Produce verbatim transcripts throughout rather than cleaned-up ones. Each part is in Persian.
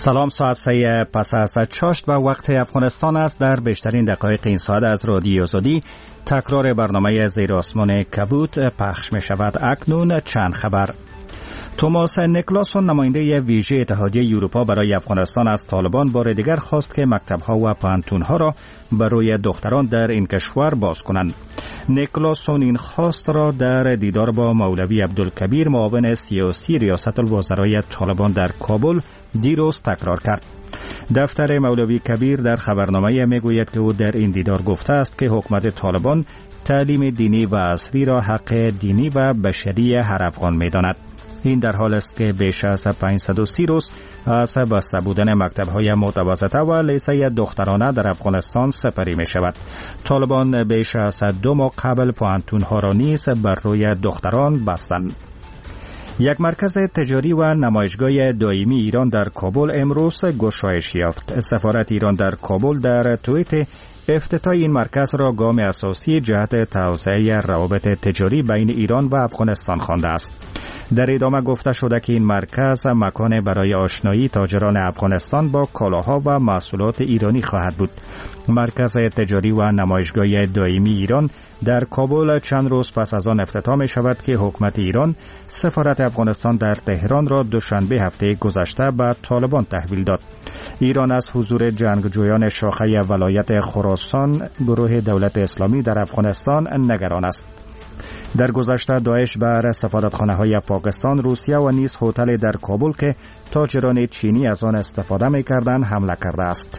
سلام، ساعت سه پس از چاشت و وقت افغانستان است. در بیشترین دقایق این ساعت از رادیو آزادی تکرار برنامه زیر آسمان کبود پخش می شود. اکنون چند خبر. توماس نیکلاسون، نماینده ویژه اتحادیه اروپا برای افغانستان، از طالبان بار دیگر خواست که مکتب‌ها و پوهنتون‌ها را برای دختران در این کشور باز کنند. نیکلاسون این خواست را در دیدار با مولوی عبدالکبیر، معاون سیاسی ریاست الوزرای طالبان در کابل دیروز تکرار کرد. دفتر مولوی کبیر در خبرنامه میگوید که او در این دیدار گفته است که حکومت طالبان تعلیم دینی و عصری را حق دینی و بشری هر افغان می‌داند. این در حال است که بیش از پانصد و سی روز از بسته بودن مکتب‌های متوسطه و لیسه دخترانه در افغانستان سپری می شود. طالبان بیش از دو ماه قبل پوهنتون‌ها را نیز بر روی دختران بستند. یک مرکز تجاری و نمایشگاه دائمی ایران در کابل امروز گشایش یافت. سفارت ایران در کابل در توییت افتتاح این مرکز را گام اساسی جهت توسعه روابط تجاری بین ایران و افغانستان خوانده است. در ادامه گفته شده که این مرکز مکان برای آشنایی تاجران افغانستان با کالاها و محصولات ایرانی خواهد بود. مرکز تجاری و نمایشگاه دائمی ایران در کابل چند روز پس از آن افتتاح می شود که حکومت ایران سفارت افغانستان در تهران را دوشنبه هفته گذشته به طالبان تحویل داد. ایران از حضور جنگجویان شاخه ولایت خراسان گروه دولت اسلامی در افغانستان نگران است. در گذشته داعش بر سفارتخانه‌های پاکستان، روسیه و نیز هتل در کابل که تاجران چینی از آن استفاده می‌کردند حمله کرده است.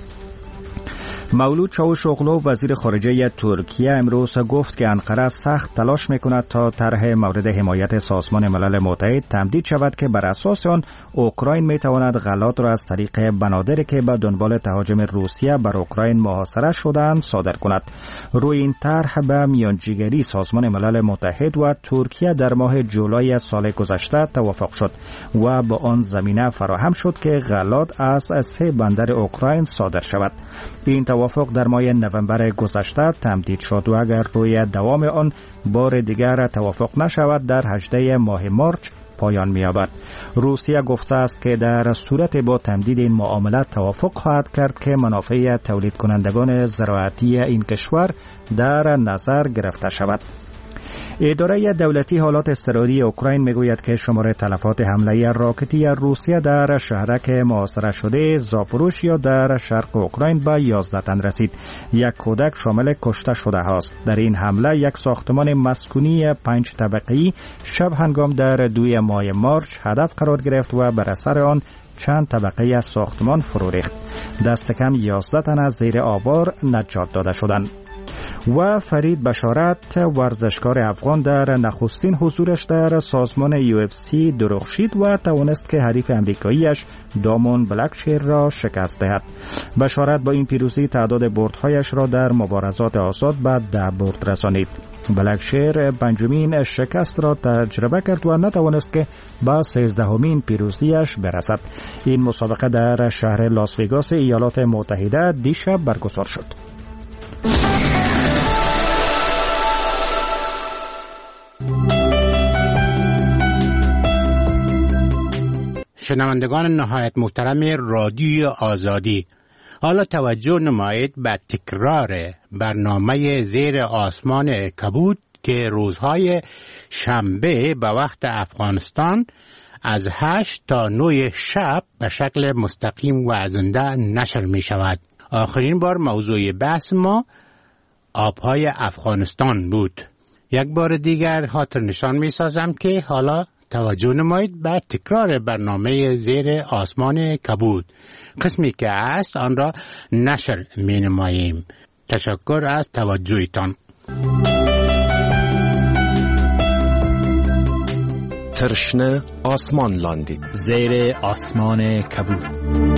مولود چاوشوغلو، وزیر خارجه ترکیه، امروز گفت که انقره سخت تلاش می‌کند تا طرح مورد حمایت سازمان ملل متحد تمدید شود که بر اساس آن اوکراین می‌تواند غلات را از طریق بنادری که به دنبال تهاجم روسیه بر اوکراین محاصره شده‌اند صادر کند. روی این طرح به میانجیگری سازمان ملل متحد و ترکیه در ماه جولای سال گذشته توافق شد و با آن زمینه فراهم شد که غلات از سه بندر اوکراین صادر شود. این توافق در ماه نوامبر گذشته تمدید شد و اگر روی دوام آن بار دیگر توافق نشود در هجدهم ماه مارچ پایان می‌یابد. روسیه گفته است که در صورت با تمدید این معاملات توافق خواهد کرد که منافع تولید کنندگان زراعتی این کشور در نظر گرفته شود. اداره دولتی حالات اضطراری اوکراین میگوید که شمار تلفات حمله راکتی روسیه در شهرک محاصره شده زاپوروژیا در شرق اوکراین به یازده تن رسید. یک کودک شامل کشته شده است. در این حمله یک ساختمان مسکونی پنج طبقه‌ای شب هنگام در دوی ماه مارچ هدف قرار گرفت و بر اثر آن چند طبقه از ساختمان فرو ریخت. دست کم یازده تن از زیر آوار نجات داده شدند. و فرید بشارت، ورزشکار افغان، در نخستین حضورش در سازمان یو اف سی درخشید و توانست که حریف امریکاییش دامون بلکشیر را شکست دهد. بشارت با این پیروزی تعداد بردهایش را در مبارزات آزاد به ده برد رسانید. بلکشیر پنجمین شکست را تجربه کرد و نتوانست که با سیزدهمین پیروزیش برسد. این مسابقه در شهر لاس وگاس ایالات متحده دیشب برگزار شد. شنوندگان نهایت محترم رادیو آزادی، حالا توجه نمایید به تکرار برنامه زیر آسمان کبود که روزهای شنبه به وقت افغانستان از هشت تا نه شب به شکل مستقیم و زنده نشر می شود. آخرین بار موضوع بحث ما آبهای افغانستان بود. یک بار دیگر خاطر نشان می سازم که حالا توجه نمایید به تکرار برنامه زیر آسمان کبود. قسمی که است آن را نشر می نماییم. تشکر از توجهتان. ترشنه آسمان لاندید زیر آسمان کبود.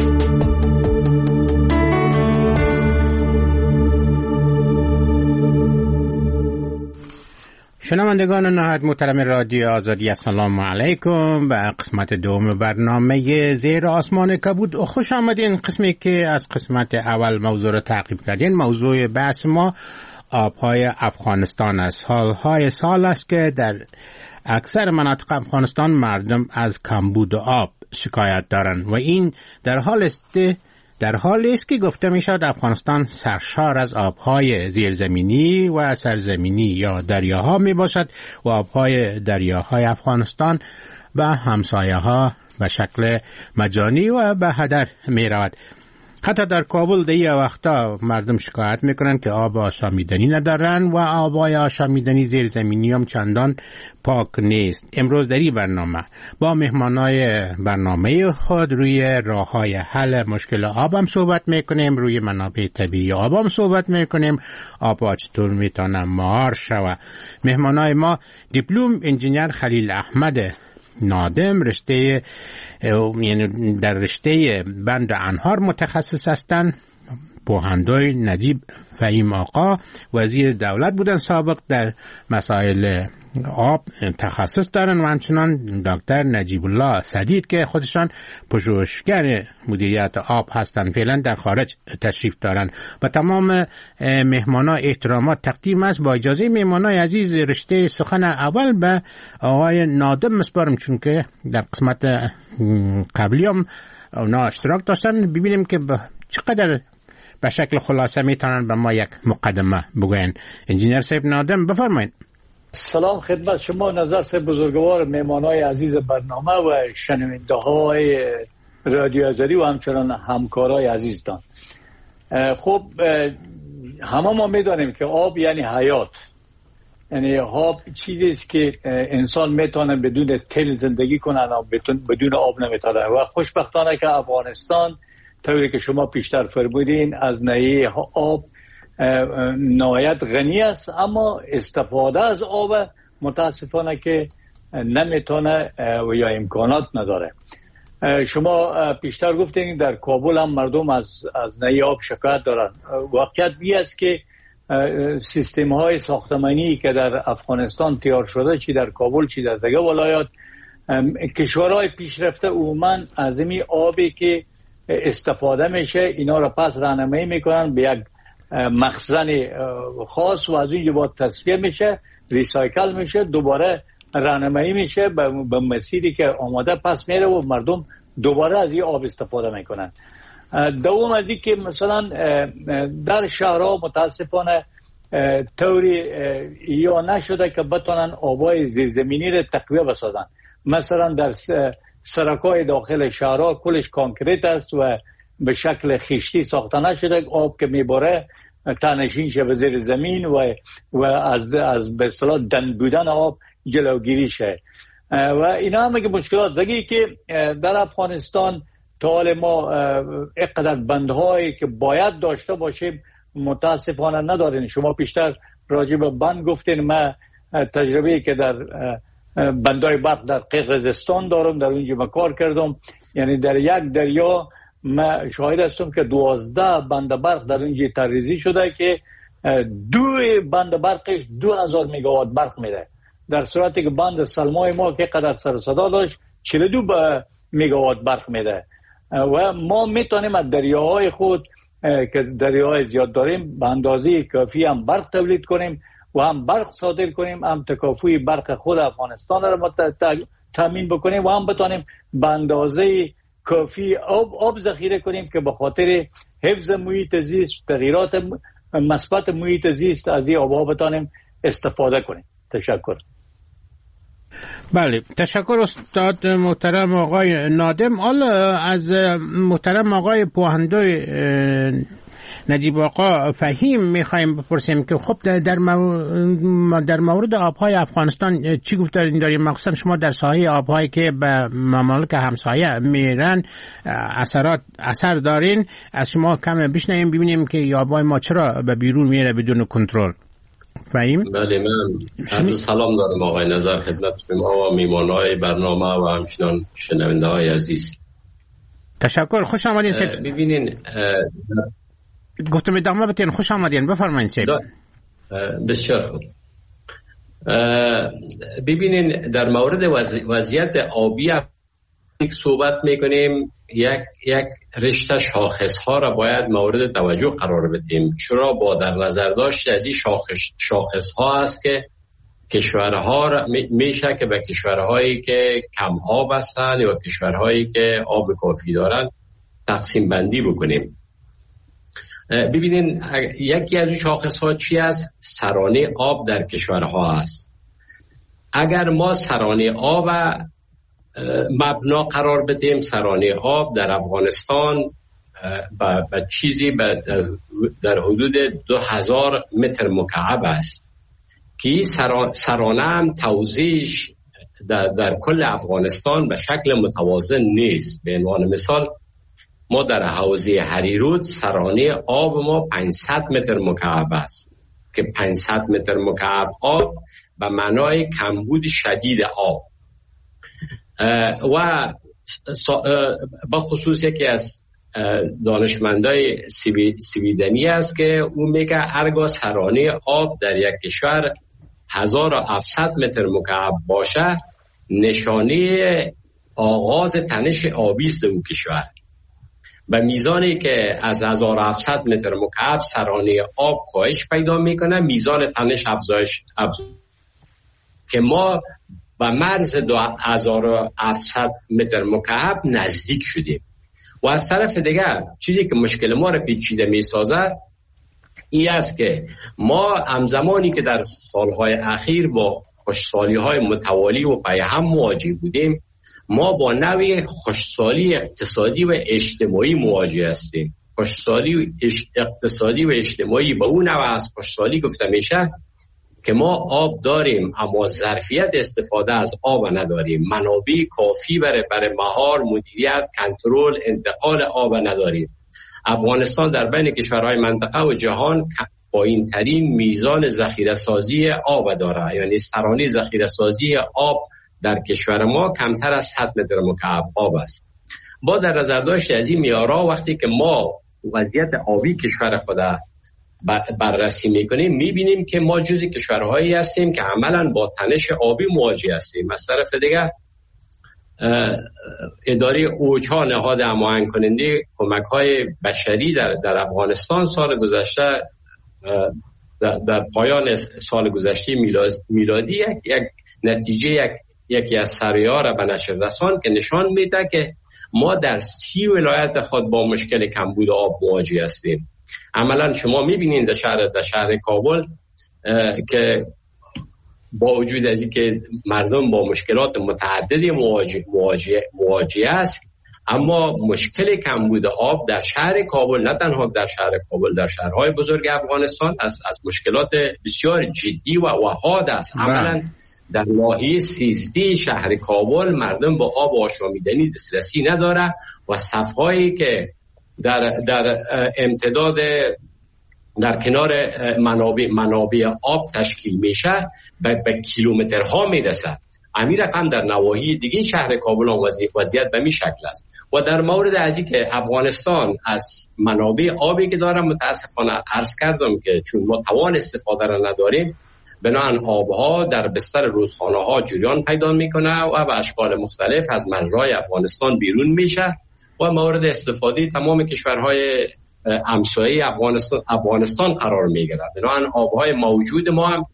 شنوندگان نهایت محترم رادیو آزادی، السلام علیکم. به قسمت دوم برنامه زیر آسمان کبود خوش آمدین. قسمی که از قسمت اول موضوع را تعقیب کردین. موضوع بحث ما آبهای افغانستان است. حالهای سال است که در اکثر مناطق افغانستان مردم از کمبود آب شکایت دارند و این در حال است در حالی است که گفته می شود افغانستان سرشار از آبهای زیرزمینی و سرزمینی یا دریاها می باشد و آبهای دریاهای افغانستان به همسایه ها به شکل مجانی و به هدر می رود. حتی در کابل دیگه وقتا مردم شکایت میکنن که آب آشامیدنی ندارن و آبای آشامیدنی زیرزمینی هم چندان پاک نیست. امروز در این برنامه با مهمانای برنامه خود روی راههای حل مشکل آب هم صحبت میکنیم، روی منابع طبیعی آب هم صحبت میکنیم، آب چطور میتونه مهار شود. مهمانای ما دیپلم انجینیر خلیل احمد نادم رشته یعنی در رشته بند انهار متخصص هستند. پوهندوی نجیب فهیم آقا وزیر دولت بودن سابق در مسائل آب تخصص دارن و همچنان دکتر نجیب الله سدید که خودشان پژوهشگر مدیریت آب هستند، فعلا در خارج تشریف دارن. و تمام مهمانان احترامات تقدیم است. با اجازه مهمانان عزیز رشته سخن اول به آقای نادم مسپارم، چون که در قسمت قبلی هم اونا اشتراک داشتن. ببینیم که چقدر به شکل خلاصه میتونن به ما یک مقدمه بگوین. انجینیر صاحب نادم بفرمایید. سلام خدمت شما نظر سے بزرگوار مهمانای عزیز برنامه و شنونده های رادیو آزادی و همچنان همکارای عزیزتان. خب همه ما میدانیم که آب یعنی حیات، یعنی آب چیزی است که انسان میتونه بدون تل زندگی کنه و بدون آب نمیتونه. و خوشبختانه که افغانستان طوری که شما پیشتر فرمودین از ناحیه آب نهایت غنی است، اما استفاده از آب متاسفانه که نمیتونه و یا امکانات نداره. شما پیشتر گفتین در کابل هم مردم از از ناحیه آب شکایت دارن. واقعیت بی است که سیستم های ساختمانی که در افغانستان تیار شده، چی در کابل چی در دیگه ولایات، کشورهای پیشرفته عموما از این آبی که استفاده میشه اینا را پس راهنمایی میکنن به یک مخزن خاص و از اونجا با تصفیه میشه، ریسایکل میشه، دوباره راهنمایی میشه به مسیری که آماده پس میره و مردم دوباره از این آب استفاده میکنن. دوم از این که مثلا در شهرها متاسفانه طوری یا نشده که بتونن آبای زیرزمینی را تقویه بسازن. مثلا در سرکای داخل شهرها کلش کانکریت است و به شکل خشتی ساخته نشده، آب که میباره تنشین شه به زیر زمین و و از از به اصطلاح دند بودن آب جلوگیری شه. و اینا هم که مشکلات دیگه که در افغانستان تا حال ما اینقدر بندهایی که باید داشته باشیم متاسفانه نداریم. شما پیشتر راجع به بند گفتین، ما تجربه‌ای که در بندهای برق در قرقیزستان دارم، در اونجا ما کار کردم. یعنی در یک دریا ما شاهد هستم که دوازده بند برق در اونجا تریزی شده که دو بند برقش دو هزار مگاوات برق میده، در صورتی که بند سلمای ما که قدر سر صدا داشت چهل و دو مگاوات برق میده. و ما میتونیم از دریاهای خود که دریاهای زیاد داریم به اندازه کافی هم برق تولید کنیم و هم برق صادر کنیم، هم تکافوی برق خود افغانستان را تامین بکنیم و هم بتونیم به اندازه کافی آب آب ذخیره کنیم که به خاطر حفظ محیط زیست، تغییرات مثبت محیط زیست از این آبها بتونیم استفاده کنیم. تشکر. بله، تشکر استاد محترم آقای نادم. حالا از محترم آقای پوهندوی نجیب آقا فهیم میخوایم بپرسیم که خب در مورد در مورد آبهای افغانستان چی گفتارین داریم؟ مخصوصا شما در ساحه آبهایی که به ممالک همسایه میرن اثرات اثر دارین، از شما کم بشنویم ببینیم که آبهای ما چرا به بیرون میره بدون کنترل. فهیم؟ بله، من عرض سلام دارم آقای نظر خدمت شما و میمانهای برنامه و همچنان شنونده های عزیز. تشکر، خوش آمدین. ببینین گفتم ادامه بدین. خوش آمدین، بفرمایید سید. بسیار خوب. ببینین در مورد وضعیت آبی یک صحبت میکنیم، یک یک رشته شاخص ها را باید مورد توجه قرار بدیم، چرا با در نظر داشت از این شاخص شاخص ها است که کشورها میشه که به کشورهایی که کم آب هستند یا کشورهایی که آب کافی دارن تقسیم بندی بکنیم. ببینین یکی از شاخص ها چی است؟ سرانه آب در کشورها است. اگر ما سرانه آب مبنا قرار بدیم، سرانه آب در افغانستان به چیزی در حدود دو هزار متر مکعب است که سرانه هم توزیعش در, در کل افغانستان به شکل متوازن نیست. به عنوان مثال ما در حوزه هریرود سرانه آب ما پانصد متر مکعب است که پانصد متر مکعب آب به معنای کمبود شدید آب و با خصوص یکی از دانشمندای سویدنی است که او میگه هرگاه سرانه آب در یک کشور هزار و هفتصد متر مکعب باشه نشانه آغاز تنش آبی است او کشور. به میزانی که از هزار و هفتصد متر مکعب سرانه آب کاهش پیدا میکنه میزان تنش افزایش افزایش که ما به مرز دو هزار و هفتصد متر مکعب نزدیک شدیم. و از طرف دیگر چیزی که مشکل ما رو پیچیده میسازه این است که ما همزمانی که در سالهای اخیر با خشکسالی‌های متوالی و پیهم مواجه بودیم، ما با نوع خشکسالی اقتصادی و اجتماعی مواجه هستیم. خشکسالی اقتصادی و اجتماعی به اون نوع از خشکسالی گفته میشه که ما آب داریم اما ظرفیت استفاده از آب نداریم، منابع کافی برای برای مهار، مدیریت، کنترل، انتقال آب نداریم. افغانستان در بین کشورهای منطقه و جهان پایین ترین میزان ذخیره سازی آب داره، یعنی سرانه ذخیره سازی آب در کشور ما کمتر از صد متر مکعب آب است. با در نظر داشت از این میارا وقتی که ما وضعیت آبی کشور خود بررسی میکنیم میبینیم که ما جزء کشورهایی هستیم که عملاً با تنش آبی مواجه هستیم. از طرف دیگر اداره اوچها نهاد هماهنگ کننده کمک‌های بشری در در افغانستان سال گذشته در, در پایان سال گذشته میلادی یک, یک نتیجه یک یکی از سریع‌ها را به نشر رساند که نشان میده که ما در سی ولایت خود با مشکل کمبود آب مواجه هستیم. عملا شما میبینید در شهر در شهر کابل که با وجود از اینکه مردم با مشکلات متعددی مواجه مواجه مواجه است، اما مشکل کمبود آب در شهر کابل، نه تنها در شهر کابل، در شهرهای بزرگ افغانستان از از مشکلات بسیار جدی و وحاد است. عملا در ناحیه سیزده شهر کابل مردم با آب آشامیدنی دسترسی نداره و صفهایی که در در امتداد در کنار منابع منابع آب تشکیل میشه به, به کیلومترها میرسه. امیر رقم در نواحی دیگه شهر کابل هم وضعیت به می شکل است. و در مورد از که افغانستان از منابع آبی که داره متاسفانه عرض کردم که چون ما توان استفاده را نداریم، بنابراین آبها در بستر رودخانه ها جریان پیدا میکنه و به اشکال مختلف از مجرای افغانستان بیرون میشه و مورد استفاده تمام کشورهای همسایه افغانستان افغانستان قرار میگیره. بنابراین آبهای موجود ما هم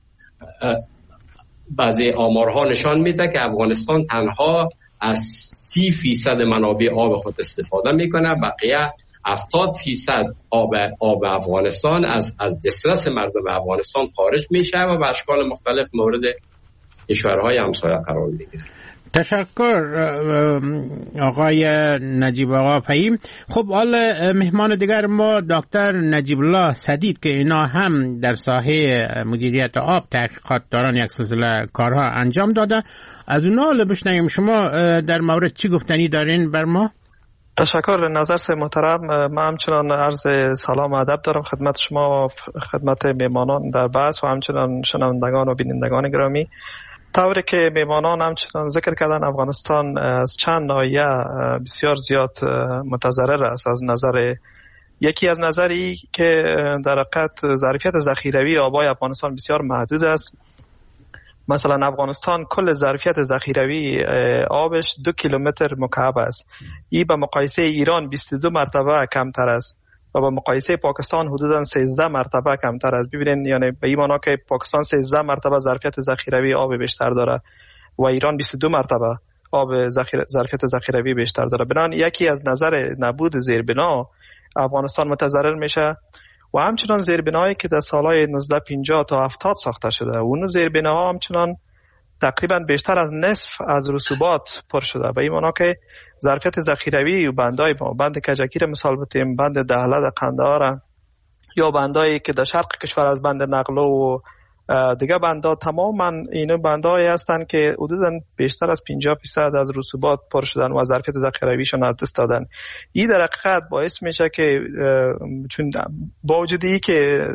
بعضی آمارها نشان میده که افغانستان تنها از سی فیصد منابع آب خود استفاده میکنه، بقیه هفتاد فیصد آب آب افغانستان از از دسترس مردم افغانستان خارج میشه و به اشکال مختلف مورد کشورهای همسایه قرار میگیره. تشکر آقای نجیب آقا فهیم. خب حالا مهمان دیگر ما دکتر نجیب الله سدید که اینا هم در ساحه مدیریت آب تحقیقات دارن، یک سلسله کارها انجام داده. از اونا حالا بشنویم شما در مورد چی گفتنی دارین بر ما؟ تشکر نظر سه محترم. من همچنان عرض سلام و ادب دارم خدمت شما و خدمت میمانان در بحث و همچنان شنوندگان و بینندگان گرامی. طوری که میمانان همچنان ذکر کردن افغانستان از چند ناحیه بسیار زیاد متضرر است. از نظر یکی از نظری که در حقیقت ظرفیت ذخیروی آبای افغانستان بسیار محدود است. مثلا افغانستان کل ظرفیت ذخیروی آبش دو کیلومتر مکعب است. این به مقایسه ایران بیست و دو مرتبه کمتر است. و با مقایسه پاکستان حدوداً سیزده مرتبه کمتر است. ببینید یعنی به این معنی که پاکستان سیزده مرتبه ظرفیت ذخیروی آب بیشتر داره و ایران بیست و دو مرتبه آب ذخیره ظرفیت ذخیروی بیشتر داره. بنابراین یکی از نظر نبود زیربنا افغانستان متضرر میشه و همچنان زیربنایی که در سالهای نوزده پنجاه تا هفتاد ساخته شده اون زیربناها همچنان تقریبا بیشتر از نصف از رسوبات پر شده. به این معنی که ظرفیت ذخیروی و بندای ما بند کجکیر مثال بتیم، بند دهله در قندهار یا بندایی که در شرق کشور از بند نقلو و دیگه بندا تماما اینا بندایی هستند که حدوداً بیشتر از پنجاه درصد از رسوبات پر شدن و ظرفیت ذخیرویشون از دست دادن. این در حقیقت باعث میشه که چون با وجود این که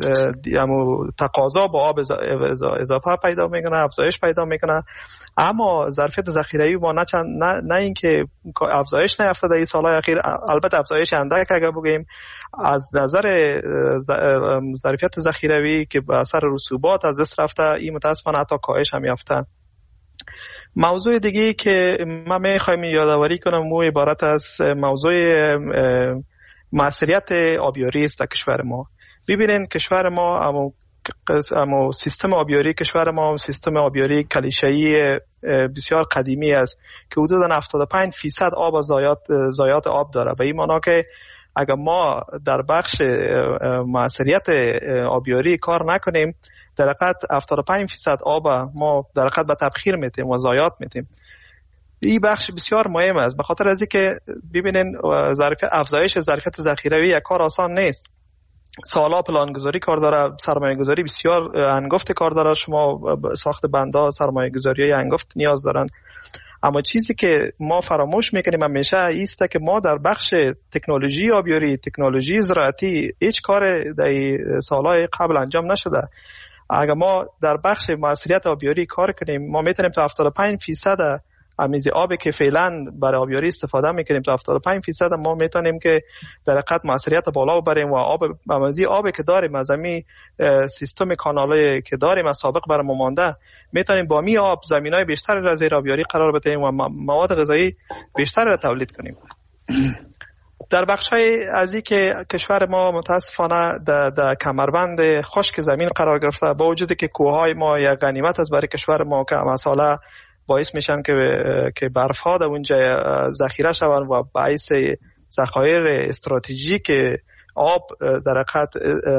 تقاضا با آب اضافه پیدا میکنه، افزایش پیدا میکنه، اما ظرفیت ذخیروی ما نه چند نه, نه اینکه افزایش نیافتاده این سالهای اخیر، البته افزایش اندک اگه بگیم از نظر ظرفیت ذخیروی که به اثر رسوبات از دست رفته، این متاسفانه حتی کاهش هم یافته. موضوع دیگه که من میخوایم یادآوری کنم مو عبارت از موضوع مسئولیت آبیاری است در کشور ما. ببینید کشور ما اما اما سیستم آبیاری کشور ما سیستم آبیاری کلیشه‌ای بسیار قدیمی است که حدوداً هفتاد و پنج درصد آب و ضایعات ضایعات آب داره. به این معنی که اگر ما در بخش مسئولیت آبیاری کار نکنیم، در حقیقت هفتاد و پنج درصد آب ما در حقیقت به تبخیر میتیم و ضایعات میتیم. این بخش بسیار مهم است، به خاطر از اینکه ببینین ظرفیت افزایش ظرفیت ذخیروی یک کار آسان نیست. سالا پلانگذاری کار داره، سرمایه گذاری بسیار انگفت کار داره، شما ساخت بندا سرمایه گذاری انگفت نیاز دارن. اما چیزی که ما فراموش میکنیم همیشه ایسته که ما در بخش تکنولوژی آبیاری، تکنولوژی زراعتی هیچ کار در سالهای قبل انجام نشده. اگر ما در بخش مسئولیت آبیاری کار کنیم، ما میتونیم تا هفتاد و پنج درصد امیز آبی که فعلا برای آبیاری استفاده میکنیم تا هفتاد و پنج درصد ما میتونیم که در حقیقت مسئولیت بالا ببریم و آب امیزی آبی که داریم از همین سیستم کانالایی که داریم از سابق برام مانده، میتونیم با می آب زمینای بیشتر را زیر آبیاری قرار بدیم و مواد غذایی بیشتر را تولید کنیم. در بخش‌های از این که کشور ما متاسفانه در, در کمربند خشک زمین قرار گرفته، با وجودی که کوههای ما یک غنیمت است برای کشور ما که مساله باعث میشن که که برف‌ها در اونجا ذخیره شوند و باعث ذخایر استراتژیک آب در حقیقت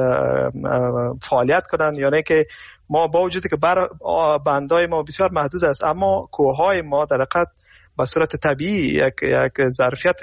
فعالیت کنن. یعنی که ما با وجودی که بر بندای ما بسیار محدود است، اما کوههای ما در حقیقت به صورت طبیعی یک یک ظرفیت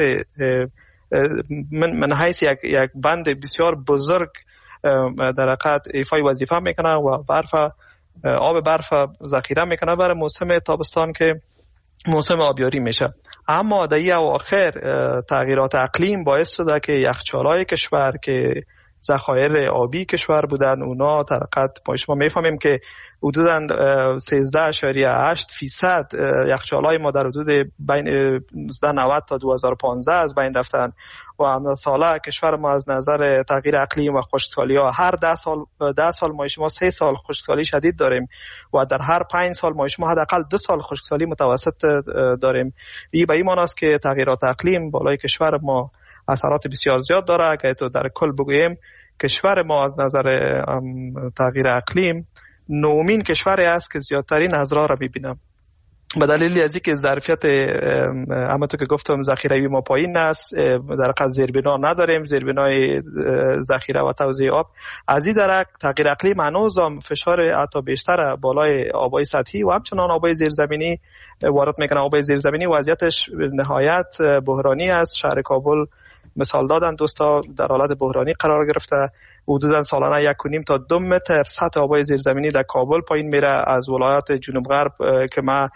من من حیث یک یک بند بسیار بزرگ در حقیقت ایفای وظیفه میکنه و برف آب برف ذخیره میکنه برای موسم تابستان که موسم آبیاری میشه. اما در این اواخر تغییرات اقلیم باعث شده که یخچال‌های کشور که ذخایر آبی کشور بودن اونا در حقیقت ما شما میفهمیم که حدوداً سیزده اشاریه هشت فیصد یخچال‌های ما در حدود بین نوزده نود تا دو هزار و پانزده از بین رفتن و هم ساله کشور ما از نظر تغییر اقلیم و خشکسالی ها هر ده سال ده سال ما شما سه سال خشکسالی شدید داریم و در هر پنج سال ما شما حداقل دو سال خشکسالی متوسط داریم. این به این معنی است که تغییرات اقلیم بالای کشور ما اثرات بسیار زیاد داره. اگه تو در کل بگوییم کشور ما از نظر تغییر اقلیم نومین کشوری است که زیادترین اضرار را می‌بینم، به دلیل از اینکه ظرفیت همونطور که گفتم ذخیروی ما پایین است، در حقیقت زیربنا نداریم، زیربنای ذخیره و توزیع آب. از این درک تغییر اقلیم هنوز هم فشار حتی بیشتر بالای آبای سطحی و همچنان آبای زیرزمینی وارد میکنه. آبای زیرزمینی وضعیتش نهایت بحرانی است. شهر کابل مثال دادن دوستا در حالت بحرانی قرار گرفته، حدوداً سالانه یک و نیم تا دو متر سطح آبای زیرزمینی در کابل پایین میره. از ولایت جنوب غرب که من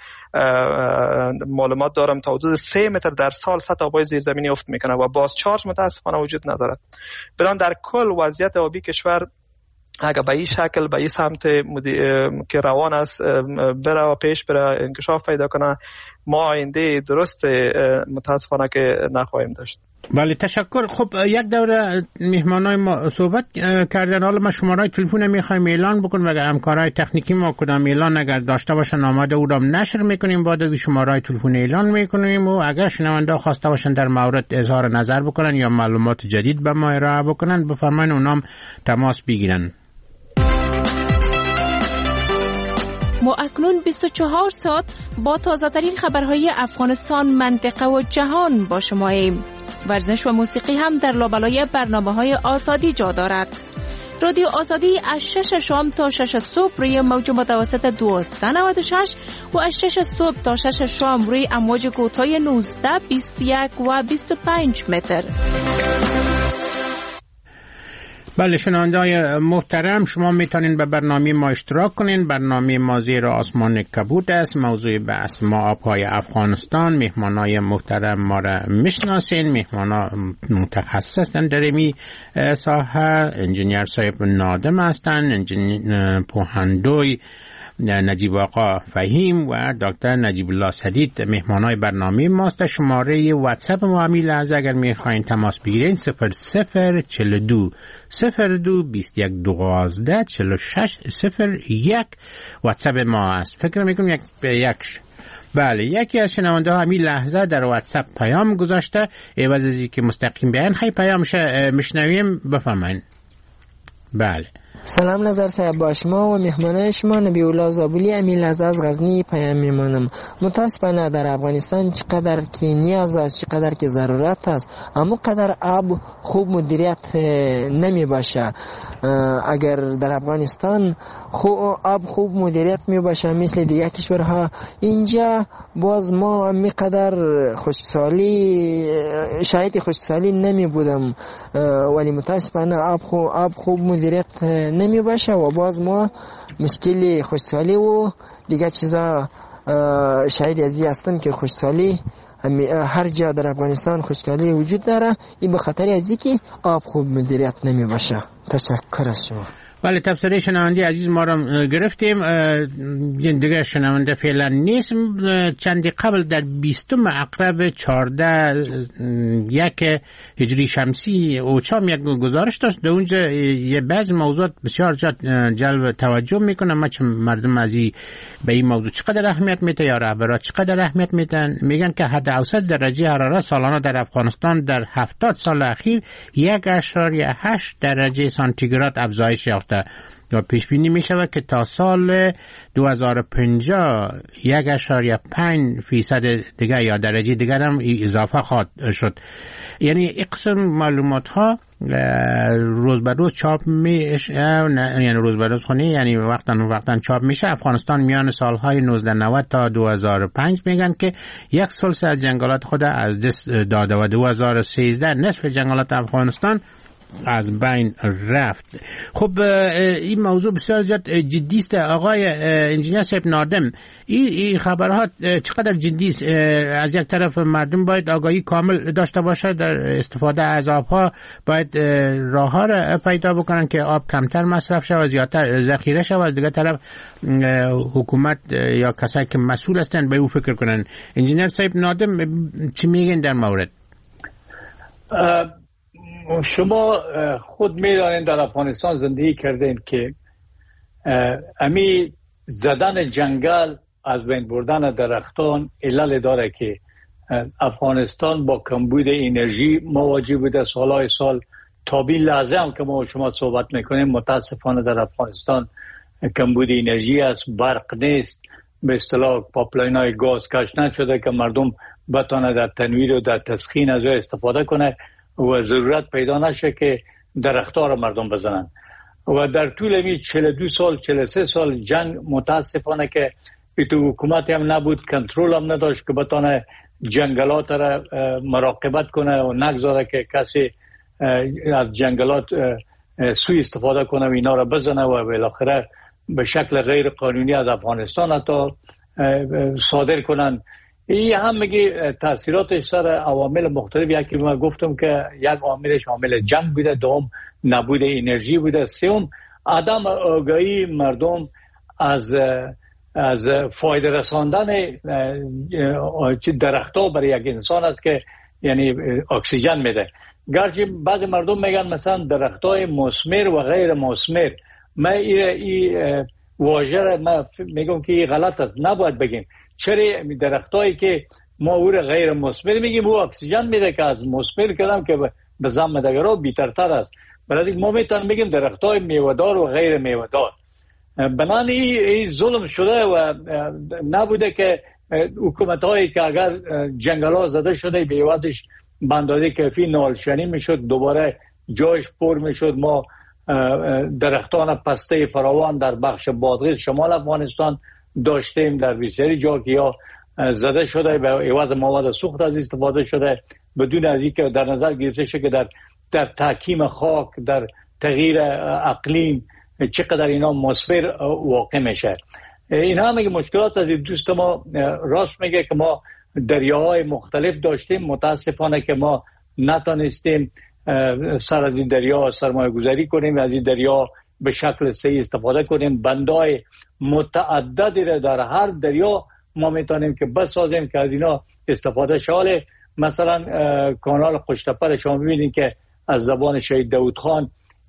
معلومات دارم تا حدود سه متر در سال سطح آبای زیرزمینی افت میکنه و بازچارج متاسفانه وجود ندارد. بران در کل وضعیت آبی کشور اگر به این شکل به این سمت که روان است بره و پیش بره انکشاف پیدا کنه، ما آینده درست متاسفانه که نخواهیم داشت. بله تشکر. خب یک دوره مهمانای ما صحبت کردن، حالا ما شمارهای تلفن میخوایم اعلان بکنیم و همکارای تکنیکی ما کدام اعلان اگر داشته باشن آماده او را نشر میکنیم، بعد از شمارهای تلفن اعلان میکنیم و اگر شنونده خواسته باشن در مورد اظهار نظر بکنن یا معلومات جدید به ما ارائه بکنن بفرمایید اونام تماس بگیرن. ما اکنون بیست و چهار ساعت با تازه ترین خبرهای افغانستان، منطقه و جهان با شماییم. ورزش و موسیقی هم در لابلای برنامه‌های آزادی جا دارد. رادیو آزادی از شش شام تا شش صبح روی موج متوسط دویست و نود و شش و از شش صبح تا شش شام روی امواج کوتاه نوزده، بیست و یک و بیست و پنج متر. بله شنونده‌های محترم، شما میتونین به برنامه ما اشتراک کنین. برنامه ما زیر آسمان کبود است. موضوع بحث ما آبهای افغانستان. مهمانای محترم ما را میشناسین، مهمانا متخصصن در این ساحه. انجینیر صاحب نادم هستن، انجینیر پوهندوی نجیب آقا فهیم و دکتر نجیب الله سدید مهمانای برنامه ماست. شماره واتساپ ما همین لحظه اگر میخواین تماس بگیرین صفر صفر چهل و دو صفر دو بیست و یک دوازده چهل و شش صفر یک واتساپ ما است. فکر میکنم یک یک بله یکی از شنونده ها همین لحظه در واتساپ پیام گذاشته. عوض از اینکه مستقیم بیان خیلی پیامش میشنویم، بفرمایید. بله سلام نظر صاحب، با شما و مهمانای شما نبی الله زابلی امی لحظه از غزنی پیام میمانم. متاسفانه در افغانستان چقدر که نیاز است، چقدر که ضرورت است، اما قدر آب خوب مدیریت نمی باشه. اگر در افغانستان خوب آب خوب مدیریت می باشه مثل دیگه کشورها، اینجا باز ما می قدر خشکسالی شاید خشکسالی نمی بودم، ولی متاسفانه آب خوب آب خوب مدیریت نمی باشه و باز ما مشکلی خشکسالی و دیگه چیزا شاید ازی هستم که خشکسالی هر جا در افغانستان خشکسالی وجود داره. این به خاطر ازی که آب خوب مدیریت نمی باشه. تشکر از شما. بله تبصره شنونده عزیز ما را گرفتیم. دیگه شنونده فعلا نیست. چندی قبل در بیستم عقرب چهارده یک هجری شمسی اوچام یک گزارش داشت. در اونجا یه بعض موضوعات بسیار جلب توجه میکنه. ما چه مردم از به این موضوع چقدر اهمیت میده یا رهبرات چقدر اهمیت میدن. میگن که حد اوسط درجه حرارت سالانه در افغانستان در هفتاد سال اخیر یک اشاریه هشت درجه سانتیگراد افزایش یافته و پیش بینی می شود که تا سال دو هزار و پنجاه یک اشاریه پنج فیصد دیگر یا درجه دیگر هم اضافه خواهد شد. یعنی این قسم معلومات ها روز به روز چاپ میشه، یعنی روز به روز خونی یعنی وقتا وقتا چاپ میشه. افغانستان میان سالهای نوزده نود تا دو هزار و پنج میگن که یک ثلث از جنگلات خود از دست داده و دو هزار و سیزده نصف جنگلات افغانستان از بین رفت. خب این موضوع بسیار زیاد جدی است. آقای انجینیر صاحب نادم، این این خبرها چقدر جدی است؟ از یک طرف مردم باید آگاهی کامل داشته باشه در استفاده از آبها، باید راهها را پیدا بکنن که آب کمتر مصرف شود و زیادتر ذخیره شود. از دیگر طرف حکومت یا کسایی که مسئول هستند به او فکر کنن. انجینیر صاحب نادم چی میگن در مورد؟ شما خود میدانید در افغانستان زندگی کردین که امی زدن جنگل، از بین بردن درختان علل داره که افغانستان با کمبود انرژی مواجه بوده. سالهای سال تا به لحظه هم که ما شما صحبت میکنیم متاسفانه در افغانستان کمبود انرژی است، برق نیست، به اصطلاح پاپلاین های گاز کش نشده که مردم بتانه در تنویر و در تسخین از او استفاده کنه و ضرورت پیدا نشه که درخت‌ها را مردم بزنن. و در طول این چهل و دو سال چهل و سه سال جنگ متاسفانه که تو حکومت هم نبود، کنترل هم نداشت که بتانه جنگلات را مراقبت کنه و نگذاره که کسی از جنگلات سوء استفاده کنه و اینا را بزنه و بالاخره به شکل غیر قانونی از افغانستان حتی صادر کنن. این هم میگه تاثیراتش سر عوامل مختلف. یکی من گفتم که یک عاملش عامل جنگ بوده، دوم نبود انرژی بوده، سوم عدم آگاهی مردم از از فایده رساندن درخت‌ها برای یک انسان است که یعنی اکسیژن میده. گرچه بعضی مردم میگن مثلا درختای مثمر و غیر مثمر، من این واژه را من میگم که غلط است، نباید بگیم. چرا درختایی که ما او را غیر مثمر میگیم، او اکسیژن میده که از مثمر کردم که به زعم دیگران بی‌ترتر است. برای ما میتونیم بگیم درختای میوه‌دار و غیر میوه‌دار. بنان این ظلم شده و نبوده که حکومت هایی که اگر جنگل ها زده شده به عوضش به اندازه کافی نالشنی میشد، دوباره جایش پر میشد. ما درختان پسته فراوان در بخش بادغیس شمال افغانستان داشتیم، در بسیاری جا که یا زده شده به عوض مواد سوخت از استفاده شده، بدون از اینکه در نظر گرفته شده که در در تحکیم خاک، در تغییر اقلیم چقدر اینا مؤثر واقع میشه. اینا هم مشکلات از دوست ما راست میگه که ما دریاهای مختلف داشتیم، متاسفانه که ما نتونستیم سر از این دریا سرمایه گذاری کنیم، از این دریا به شکل صحیح استفاده کنیم. بندای متعددی را در هر دریا ما میتونیم که بسازیم که از اینا استفاده شاله. مثلا کانال خوشتپه شما ببینید که از زبان شهید داود خان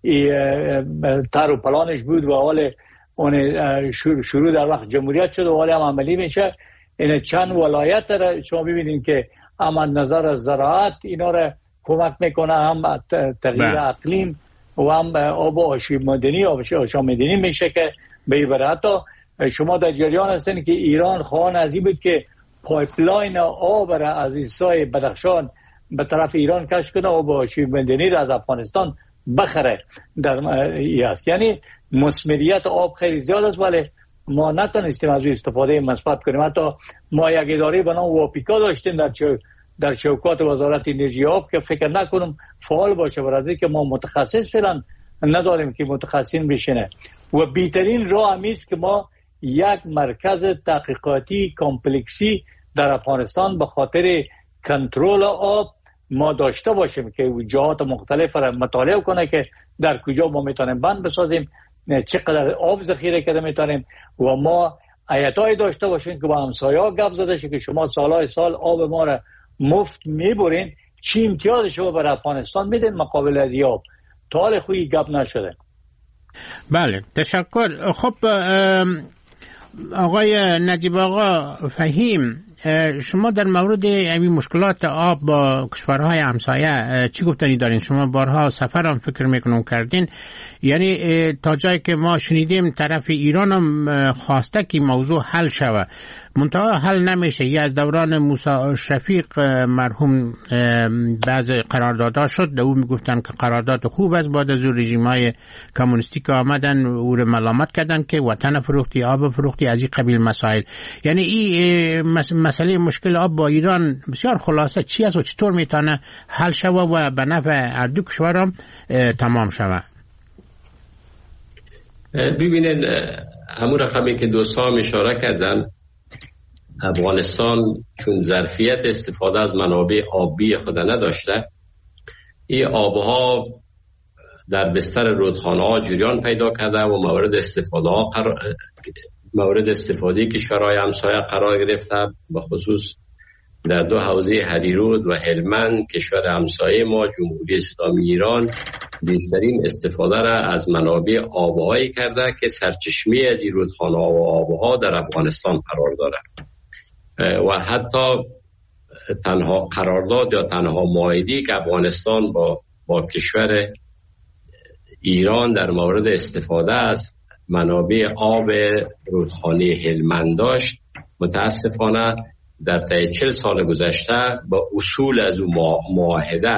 تر و پلانش بود و حال اون شروع در وقت جمهوریت شد و حال هم عملی میشه. این چند ولایت را شما ببینید که هم از نظر از زراعت اینا را کمک میکنه، هم تغییر اقلیم و هم آب و آشوب مدنی آشوب مدنی میشه که به بره. حتی شما در جریان هستین که ایران خواهان از این بود که پایپلاین آب را از ایسای بدخشان به طرف ایران کش کنه و با آشوب مدنی را از افغانستان بخره در ای است. یعنی مثمریت آب خیلی زیاد است ولی ما نتونستیم از او استفاده مثبت کنیم. حتی ما یک اداره به نام واپیکا داشتیم در چو در چوکات وزارت انرژی آب که فکر نکنم فعال باشه، برای که ما متخصص فعلا نداریم که متخصصین بشینه. و بیترین راه هم است که ما یک مرکز تحقیقاتی کامپلکسی در افغانستان به خاطر کنترل آب ما داشته باشیم که جهات مختلف را مطالعه کنه که در کجا ما میتونیم بند بسازیم، چقدر آب ذخیره کرده میتونیم، و ما هیئت‌هایی داشته باشیم که با همسایه‌ها گپ زده شه که شما سالهای سال آب ما را مفت میبرین، چی امتیاز شما برای افغانستان میدین مقابل از آب؟ تا حال خویی گپ نشده. بله تشکر. خب آقای نجیب آقا فهیم، شما در مورد این مشکلات آب با کشورهای همسایه چی گفتنی دارین؟ شما بارها سفر هم فکر میکنم کردین، یعنی تا جایی که ما شنیدیم طرف ایران هم خواسته که موضوع حل شود، منتها حل نمیشه. یه از دوران موسی شفیق مرحوم بعض قراردادها شد، او میگفتن که قرارداد خوب است، بعد از رژیم های کمونیستی که آمدن او رو ملامت کردن که وطن فروختی، آب فروختی، از این قبیل مسائل. یعنی این مسئله مشکل آب با ایران بسیار خلاصه چی است و چطور میتونه حل شود و به نفع هر دو کشور هم تمام شود؟ ببینید همون رقمی که دوستان اشاره کردن، افغانستان چون ظرفیت استفاده از منابع آبی خود نداشته، این آبها در بستر رودخانه‌ها جریان پیدا کرده و مورد استفاده ها قرار مورد استفاده کشورهای همسایه قرار گرفته. به خصوص در دو حوزه هریرود و هلمند کشور همسایه ما جمهوری اسلامی ایران بیشترین استفاده را از منابع آبهایی کرده که سرچشمه از این رودخانه‌ها و آبها در افغانستان قرار داره و حتی تنها قرارداد یا تنها معاهده‌ای که افغانستان با با کشور ایران در مورد استفاده از منابع آب رودخانه هلمند داشت، متاسفانه در طی چهل سال گذشته با اصول از اون معاهده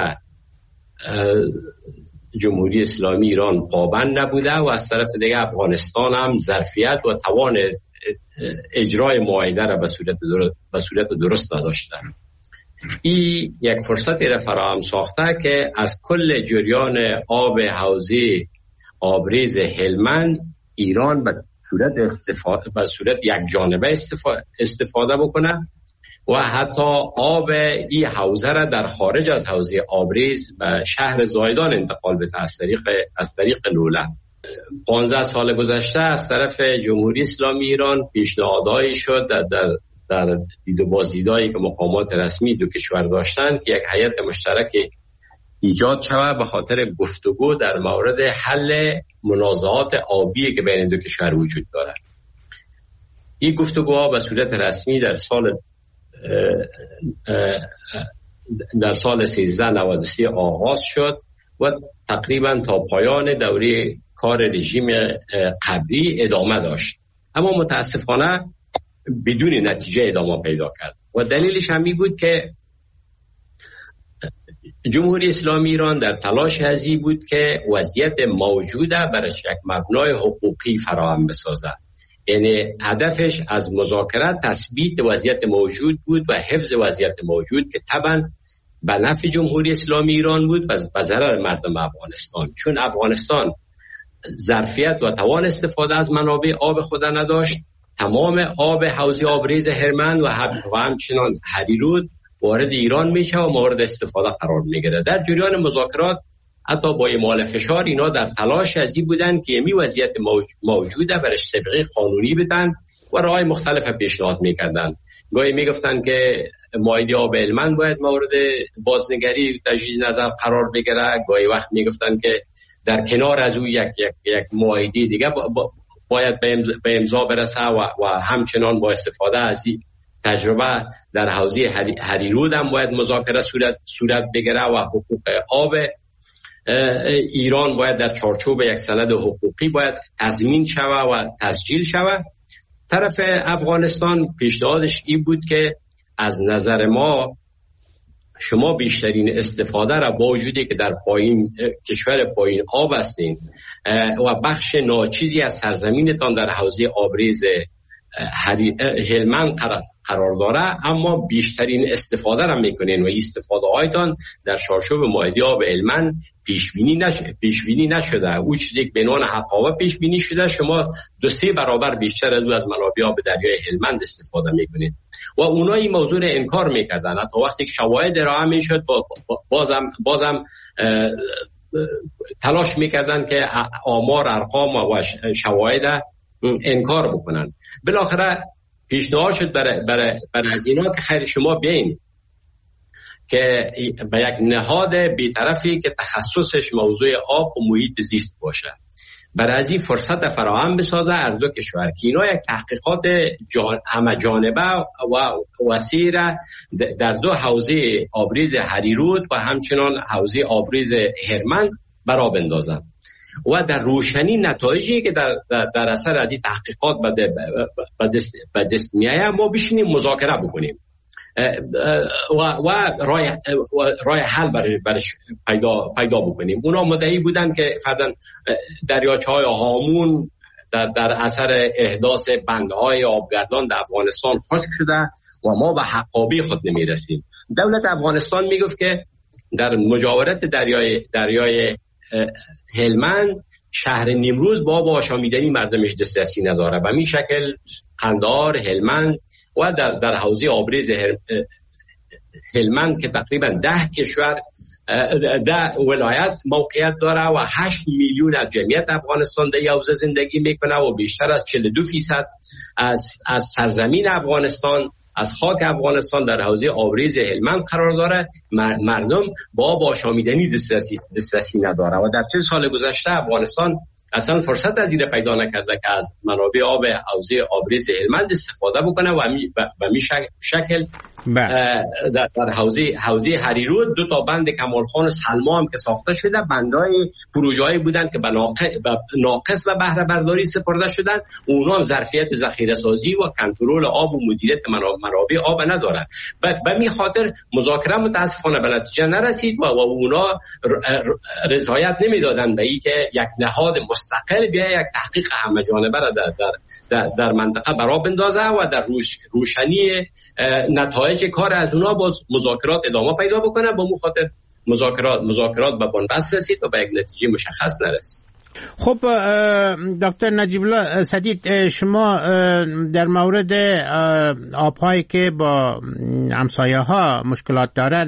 جمهوری اسلامی ایران پابند نبوده و از طرف دیگه افغانستان هم ظرفیت و توان اجرای معاهده را به صورت درست, به صورت درست نداشته. این یک فرصتی را فراهم ساخته که از کل جریان آب حوزه آبریز هلمند ایران به صورت استفاده به صورت یک جانبه استفاده, استفاده بکنه و حتی آب این حوزه را در خارج از حوزه آبریز به شهر زایدان انتقال بده از طریق از طریق لوله. پانزده سال گذشته از طرف جمهوری اسلامی ایران پیشنهادهایی شد در, در در دید و بازدیدایی که مقامات رسمی دو کشور داشتن که یک هیئت مشترک ایجاد شود به خاطر گفتگو در مورد حل منازعات آبی که بین دو کشور وجود دارد. این گفتگوها به صورت رسمی در سال در سال سیزده نود و سه آغاز شد و تقریبا تا پایان دوره کار رژیم قبلی ادامه داشت، اما متاسفانه بدون نتیجه ادامه پیدا کرد و دلیلش همی بود که جمهوری اسلامی ایران در تلاش هزی بود که وضعیت موجوده برش یک مبنای حقوقی فراهم بسازد. یعنی هدفش از مذاکرات تثبیت وضعیت موجود بود و حفظ وضعیت موجود که طبعا به نفع جمهوری اسلامی ایران بود و به ضرر مردم افغانستان، چون افغانستان ظرفیت و توان استفاده از منابع آب خود نداشت. تمام آب حوزه آبریز هرمند و همچنان هریرود وارد ایران میشه و مورد استفاده قرار میگیره. در جریان مذاکرات حتی با اعمال فشار اینا در تلاش ازی بودن که می وضعیت موجوده برش سابقه قانونی بدن و راههای مختلف پیشنهاد میکردن. گاهی میگفتن که مایده آب هلمند باید مورد بازنگری تجدید نظر قرار بگیره، گاهی وقت میگفتن که در کنار از او یک یک یک مایده دیگه باید به امضا برسه و, و همچنان با استفاده از تجربه در حوزه هریرود هم باید مذاکره صورت صورت بگیره و حقوق آب ایران باید در چارچوب یک سند حقوقی باید تضمین شود و تسجیل شود. طرف افغانستان پیشنهادش این بود که از نظر ما شما بیشترین استفاده را با وجودی که در پایین کشور پایین آب هستین و بخش ناچیزی از سرزمینتان در حوزه آبریز هلمند قرار داره، اما بیشترین استفاده را میکنین و استفاده هایتان در چارچوب مایده آب هلمند پیش بینی نشده پیش بینی نشده او چیزی که به عنوان حقابه پیش بینی شده، شما دو سه برابر بیشتر از او از منابع آب دریای هلمند استفاده میکنین و اونا این موضوع را انکار میکردن. حتی وقتی که شواهد ارائه میشد بازم بازم تلاش میکردن که آمار ارقام و شواهد انکار بکنن. بالاخره پیشنهاد شد برای برای برای از اینا که خیر شما بیاین که به یک نهاد بی‌طرفی که تخصصش موضوع آب و محیط زیست باشه برای از این فرصت فراهم بسازه هر دو کشور که اینا یک تحقیقات جان همه جانبه و وسیع در دو حوزه آبریز هریرود و همچنان حوزه آبریز هرمند برا بندازن و در روشنی نتایجی که در در, در اثر از این تحقیقات به دست به دست میایه ما بشینیم مذاکره بکنیم و و رای رای حل برای برش پیدا پیدا بکنیم. اونا مدعی بودن که فرضاً دریاچه‌های هامون در در اثر احداث بندهای آبگردان در افغانستان خشک شده و ما به حقابی خود نمیرسیم. دولت افغانستان میگفت که در مجاورت دریای دریای هلمند شهر نیمروز با با آشامیدنی مردمش دسترسی نداره. به این شکل قندهار، هلمند و در در حوزه آبریز هلمند که تقریبا ده کشور ده ولایت موقعیت داره و هشت میلیون از جمعیت افغانستان در حوزه زندگی میکنه و بیشتر از چهل و دو درصد از از سرزمین افغانستان از خاک افغانستان در حوزه آبریز هلمند قرار داره. مردم با با آشامیدنی دسترسی دسترسی نداره و در چند سال گذشته افغانستان اصلا فرصت از این پیدا نکرده که از منابع آب حوزه آبریز هلمند استفاده بکنه و به می شکل در, در حوزه حوزه هریرود دو تا بند کمال خان سلما هم که ساخته شده، بندهای پروژه‌ای بودن که به ناقص و بهره برداری سپرده شدن. اونا هم ظرفیت ذخیره سازی و کنترل آب و مدیریت منابع آب ندارن. به می خاطر مذاکره متاسفانه به نتیجه نرسید و اونا رضایت نمیدادن به این که یک نهاد مستقل بیا یک تحقیق همه جانبه را در, در, در, در منطقه برا بندازه و در روش روشنی نتایج کار از اونا باز مذاکرات ادامه پیدا بکنه. با مو خاطر مذاکرات مذاکرات به بنبست رسید و به یک نتیجه مشخص نرسید. خب دکتر نجیب الله سدید، شما در مورد آب‌هایی که با همسایه ها مشکلات دارن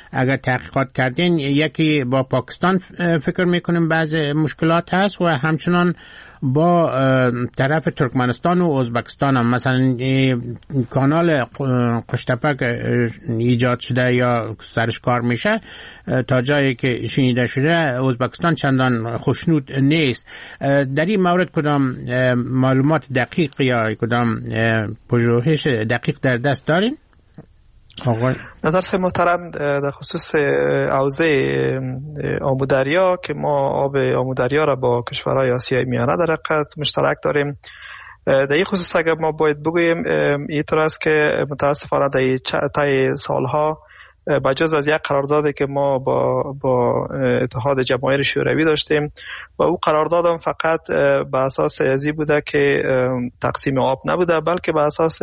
اگر تحقیقات کردین یکی با پاکستان فکر میکنیم بعض مشکلات هست و همچنان با طرف ترکمنستان و ازبکستان هم، مثلا کانال قشتپک ایجاد شده یا سرش کار میشه تا جایی که شنیده شده ازبکستان چندان خوشنود نیست. در این مورد کدام معلومات دقیق یا کدام پژوهش دقیق در دست دارین؟ آقای نظر محترم در خصوص حوزه آمودریا که ما آب آمودریا را با کشورهای آسیای میانه در حقیقت مشترک داریم، در این خصوص اگر ما باید بگوییم اینطور است که متاسفانه در طی سالها بجز از یک قراردادی که ما با با اتحاد جماهیر شوروی داشتیم و او قرارداد هم فقط به اساس ازی بوده که تقسیم آب نبوده، بلکه به اساس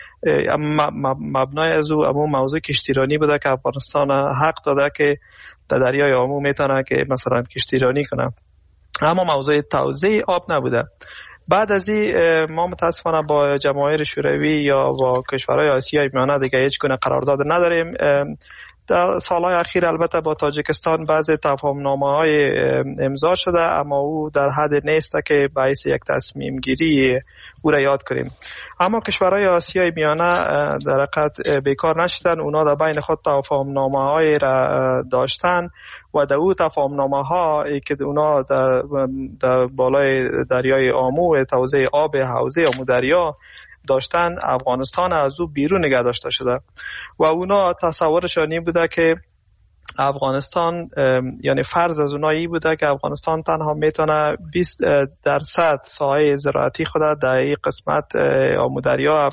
مبنای از او امو موضوع کشتیرانی بوده که افغانستان حق داده که در دریای آمو میتونه که مثلا کشتیرانی کنه، اما موضوع توزیع آب نبوده. بعد از این ما متاسفانه با جماهیر شوروی یا با کشورهای آسیای میانه دیگه هیچ گونه قرارداد نداریم. در سالهای اخیر البته با تاجیکستان بعض تفاهم‌نامه‌های امضا شده، اما او در حد نیست که باعث یک تصمیم گیری او را یاد کنیم. اما کشورهای آسیای میانه در حقیقت بیکار نشدن، اونا در بین خود تفاهم‌نامه‌های را داشتن و در او تفاهم‌نامه‌ها که اونا در, در بالای دریای آمو توزیع آب حوزه آمو دریا داشتن، افغانستان از او بیرون نگه داشته شده و اونا تصورشان این بوده که افغانستان، یعنی فرض از اونایی بوده که افغانستان تنها میتونه بیست درصد ساحه زراعتی خود در این قسمت آمو دریا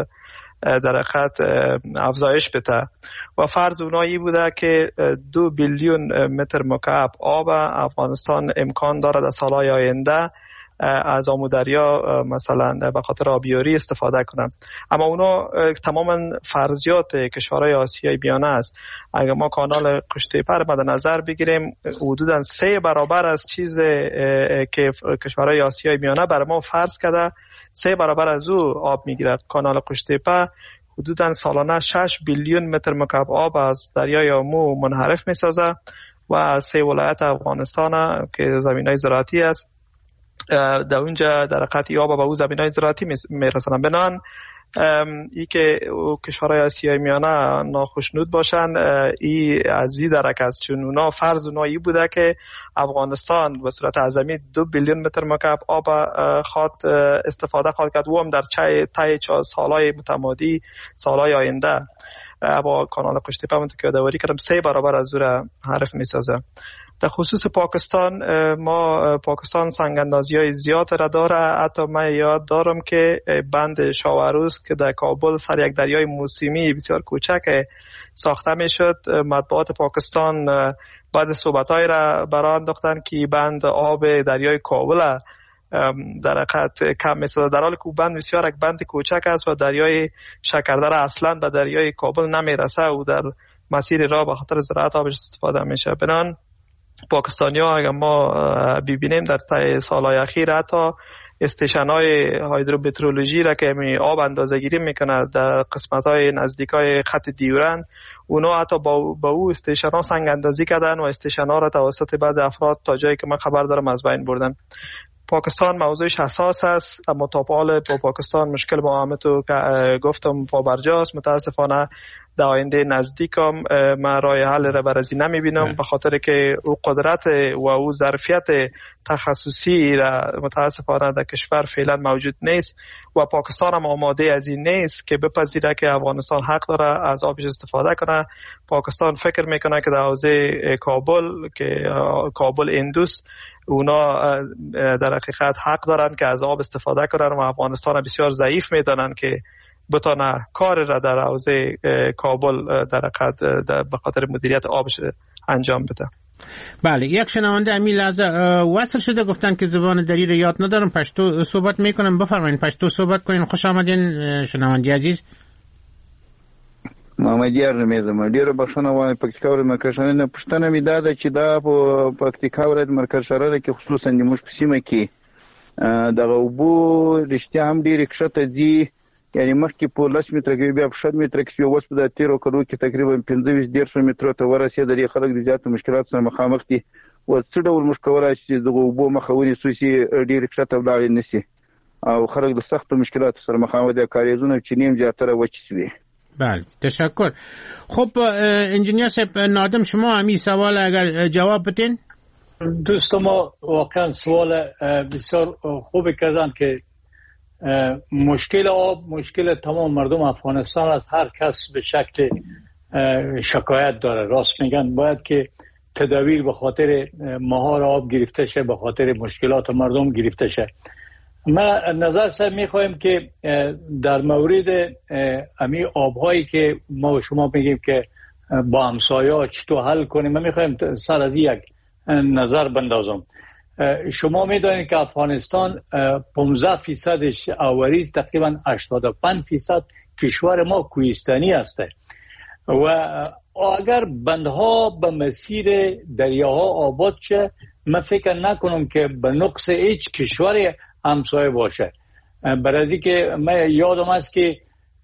در حقیقت افزایش بده و فرض اونایی بوده که دو بیلیون متر مکعب آب افغانستان امکان داره در سالهای آینده از آمو دریا مثلا به خاطر آبیاری استفاده کنن. اما اونا تماما فرضیات کشورهای آسیای میانه است. اگر ما کانال قشتیپه رو مد نظر بگیریم، حدودا سه برابر از چیز که کشورهای آسیای میانه بر ما فرض کرده، سه برابر از او آب میگیرد. کانال قشتیپه حدودا سالانه شش بیلیون متر مکعب آب از دریای آمو منحرف میسازه و از سه ولایت افغانستان که زمینای زراعتی است در اونجا در حقیقت آب به او زمینای زراعتی میرسنن. بنان ای که کشورهای آسیای میانه ناخشنود باشن ای از این درک است، چون اونا فرض اونا ای بوده که افغانستان به صورت اعظمی دو بیلیون متر مکعب آب خواد استفاده خواهد کرد و هم در طی سالهای متمادی سالهای آینده با کانال قشتیپه من که یادآوری کردم سه برابر از او را حرف میسازه. در خصوص پاکستان، ما پاکستان سنگ‌اندازی های زیاد را داره. حتی من یاد دارم که بند شاوروز که در کابل سر یک دریای موسمی بسیار کوچک ساخته می شد، مطبوعات پاکستان بعد صحبت‌های را برای انداختن که بند آب دریای کابل در حقیقت کم می‌سازد، در حالی که بند بسیار یک بند کوچک است و دریای شکردره اصلا به دریای کابل نمیرسه و در مسیر راه به خاطر زراعت آبش استفاده میشه. بنان پاکستانی ها اگر ما ببینیم در طی سالهای اخیر حتی استیشن های هایدرومترولوژی را که می آب اندازه گیری میکنه در قسمت های نزدیک های خط دیورند، اونا حتی با, با او استیشن ها سنگ اندازی کردن و استیشن ها را توسط بعض افراد تا جایی که من خبر دارم از بین بردن. پاکستان موضوعش حساس است، اما تا حال با پاکستان مشکل با همتو گفتم پابرجاست. متاسفانه در آینده نزدیکم من راه حل را برازی نمی بینم، به خاطر که او قدرت و او ظرفیت تخصصی را متاسفانه در کشور فعلا موجود نیست و پاکستان هم آماده از این نیست که بپذیره که افغانستان حق داره از آبش استفاده کنه. پاکستان فکر میکنه که در حوزه کابل که کابل اندوس اونا در حقیقت حق دارن که از آب استفاده کنن و افغانستان بسیار ضعیف میدانن که بتونه کار را در حوزه کابل در حقیقت به خاطر مدیریت آبش انجام بده. بله، یک شنونده امی لحظه وصل شده، گفتن که زبان دری رو یاد ندارم، پشتو صحبت میکنم. بفرمایید پشتو صحبت کنین. خوش آمدین شنونده عزیز. محمد یار نمیزم ډیره بښنه وایم پکتیکا ورځ مرکزشهر نه پښتنه می دا ده چې دا په پکتیکا ورځ مرکزشهر کې خصوصا د موږ په سیمه کې دغه اوبو رښتیا هم ډېرې کښته ځي یعنی مخکې په لس متره کې بیا په شل متره کې اوس په تیرو کلو کې تقریبا پنځه ویشت دیرش مترو ته ورسېدل. خلک د زیاتو مشکلات سره مخامخ دي. و څه ډول موږ کولای شو د اوبو مخه ونیسو چې ډېر کښته ولاړې نه شي او خلک د سختو مشکلاتو سره مخامخ دي. کاریزونه چې نیم زیاتره وچ شوي. بله تشکر. خب انجینیر صاحب نادم شما همین سوال اگر جواب بدین. دوست ما واقعا سوال بسیار خوبی کردن که مشکل آب مشکل تمام مردم افغانستان است. هر کس به شکل شکایت داره. راست میگن باید که تدابیر به خاطر مهار آب گرفته شه، به خاطر مشکلات مردم گرفته شه. ما نظر سر میخوایم که در مورد امی آبهایی که ما و شما میگیم که با همسایه چطور حل کنیم، ما میخوایم سر از یک نظر بندازم. شما میدونید که افغانستان پانزده فیصدش آواری است، تقریبا هشتاد و پنج فیصد کشور ما کوهستانی است و اگر بندها به مسیر دریاها آباد شه، من فکر نکنم که به نقص هیچ کشور همسایه باشه. برای که من یادم است که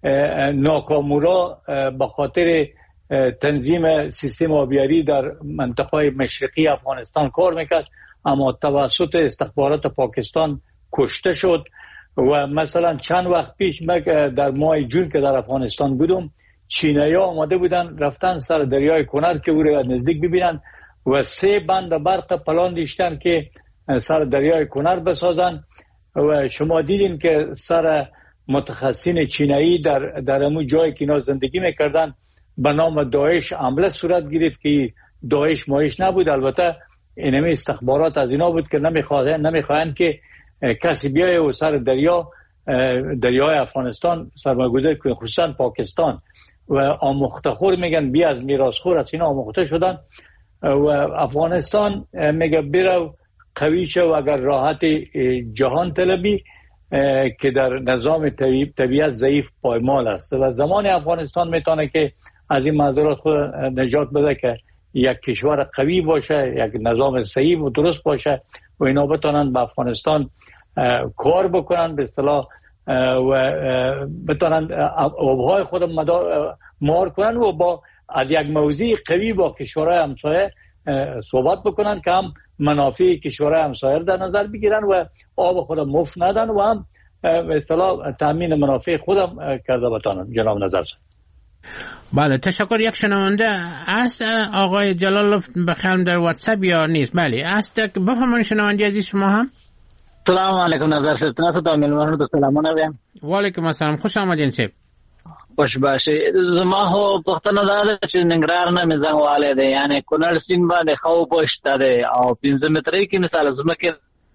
ناکامورا به خاطر تنظیم سیستم آبیاری در منطقه مشرقی افغانستان کار میکرد، اما توسط استخبارات پاکستان کشته شد. و مثلا چند وقت پیش من در ماه جون که در افغانستان بودم، چینایی ها آمده بودن رفتن سر دریای کنر که او را نزدیک ببینن و سه بند برق پلان دیشتن که سر دریای کنر بسازن. و شما دیدین که سر متخصصین چینایی در در همون جایی که اینا زندگی میکردن به نام داعش حمله صورت گرفت که داعش مایش نبود. البته اینمی استخبارات از اینا بود که نمیخواهند نمیخواهند که کسی بیایه و سر دریا دریای افغانستان سرمایه‌گذاری کنه، خصوصا پاکستان. و آموخته‌خور میگن بی از میراثخور از اینا آموخته شدن و افغانستان میگه برو قوی شو اگر راحت جهان طلبی که در نظام طبیعت ضعیف پایمال است. و زمان افغانستان میتونه که از این معذرات خود نجات بده که یک کشور قوی باشه، یک نظام صحیح و درست باشه و اینا بتونن به افغانستان کار بکنن به اصطلاح و بتونن آبهای خود مهار کنن و با از یک موضوع قوی با کشورهای همسایه صحبت بکنن که هم منافع کشورهای همسایه در نظر بگیرن و آب خود مفت ندن و هم به اصطلاح تامین منافع خودم کرده بتونن. جناب نظر سر. بله تشکر. یک شنونده است آقای جلال بخیرم در واتساپ یا نیست؟ بله است. بفرمایید شنونده عزیز شما هم. سلام علیکم نظر سر. تاسو ته ملمنو ته سلامونه وایم. وعلیکم السلام. خوش آمدین صاحب. خوش باشئ. زما هو پښتنه ده چې ننګرهار نه مې زنګ والے دی، یعنی کونړ سیند باندې خو پښته دی او پنځه مترې کې مثال زمکه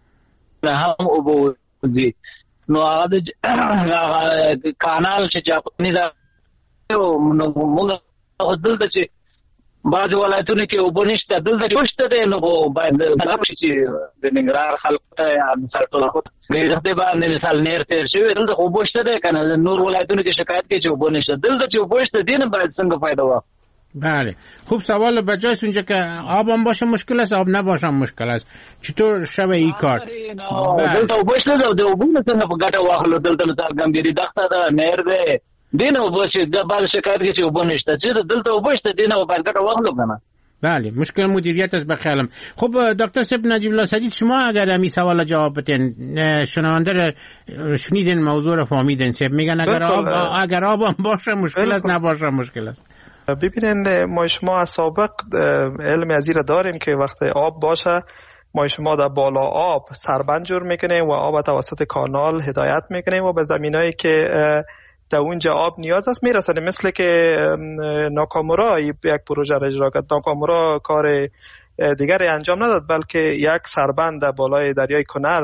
هم اوبو دي. نو هغه د کانال چې جاپاني دا نو موږ دلته چې بعض ولایتونو کې اوبه نشته، دلته پښته دی. نو باید چې د ننګرهار خلکو ته مثال ټول خو دې باندې مثال نیر تیر شوی دلته اوبه شته دی کنه. نور ولایتونو کې شکایت کوي چې اوبه نشته، دلته چې اوبه شته دي نه باید څنګه فایده واخلو. بله خوب سوال بجاست اونجا که آب هم باشه مشکل است، آب نباشه مشکل است. چطور شوه این کار؟ دلته اوبه شته دی، اوبه نه څنګه په ګټه واخلو. دلته مثال ګمبيري دښته ده، نیر دی، دینه اوبه چې د بعض شکایت کوي چې اوبه نشته، چې دلته اوبه شته دینه باید ګټه واخلو کنه. بله مشکل مدیریت است بخیالم. خب دکتر صاحب نجیب الله سدید شما اگر همین سوال جواب بدین، شنونده را شنیدین موضوع را فهمیدین. صاحب میگن اگر آب اگر آب هم باشه مشکل است، نباشه مشکل است. ببینید ما شما از سابق علم از این داریم که وقتی آب باشه ما شما در بالا آب سربند جور میکنیم و آب توسط کانال هدایت میکنیم و به زمینایی که در اونجا آب نیاز است میرسنه. مثل که ناکامورا یک پروژه را اجرا کرد. ناکامورا کار دیگری انجام نداد بلکه یک سربند در بالای دریای کنر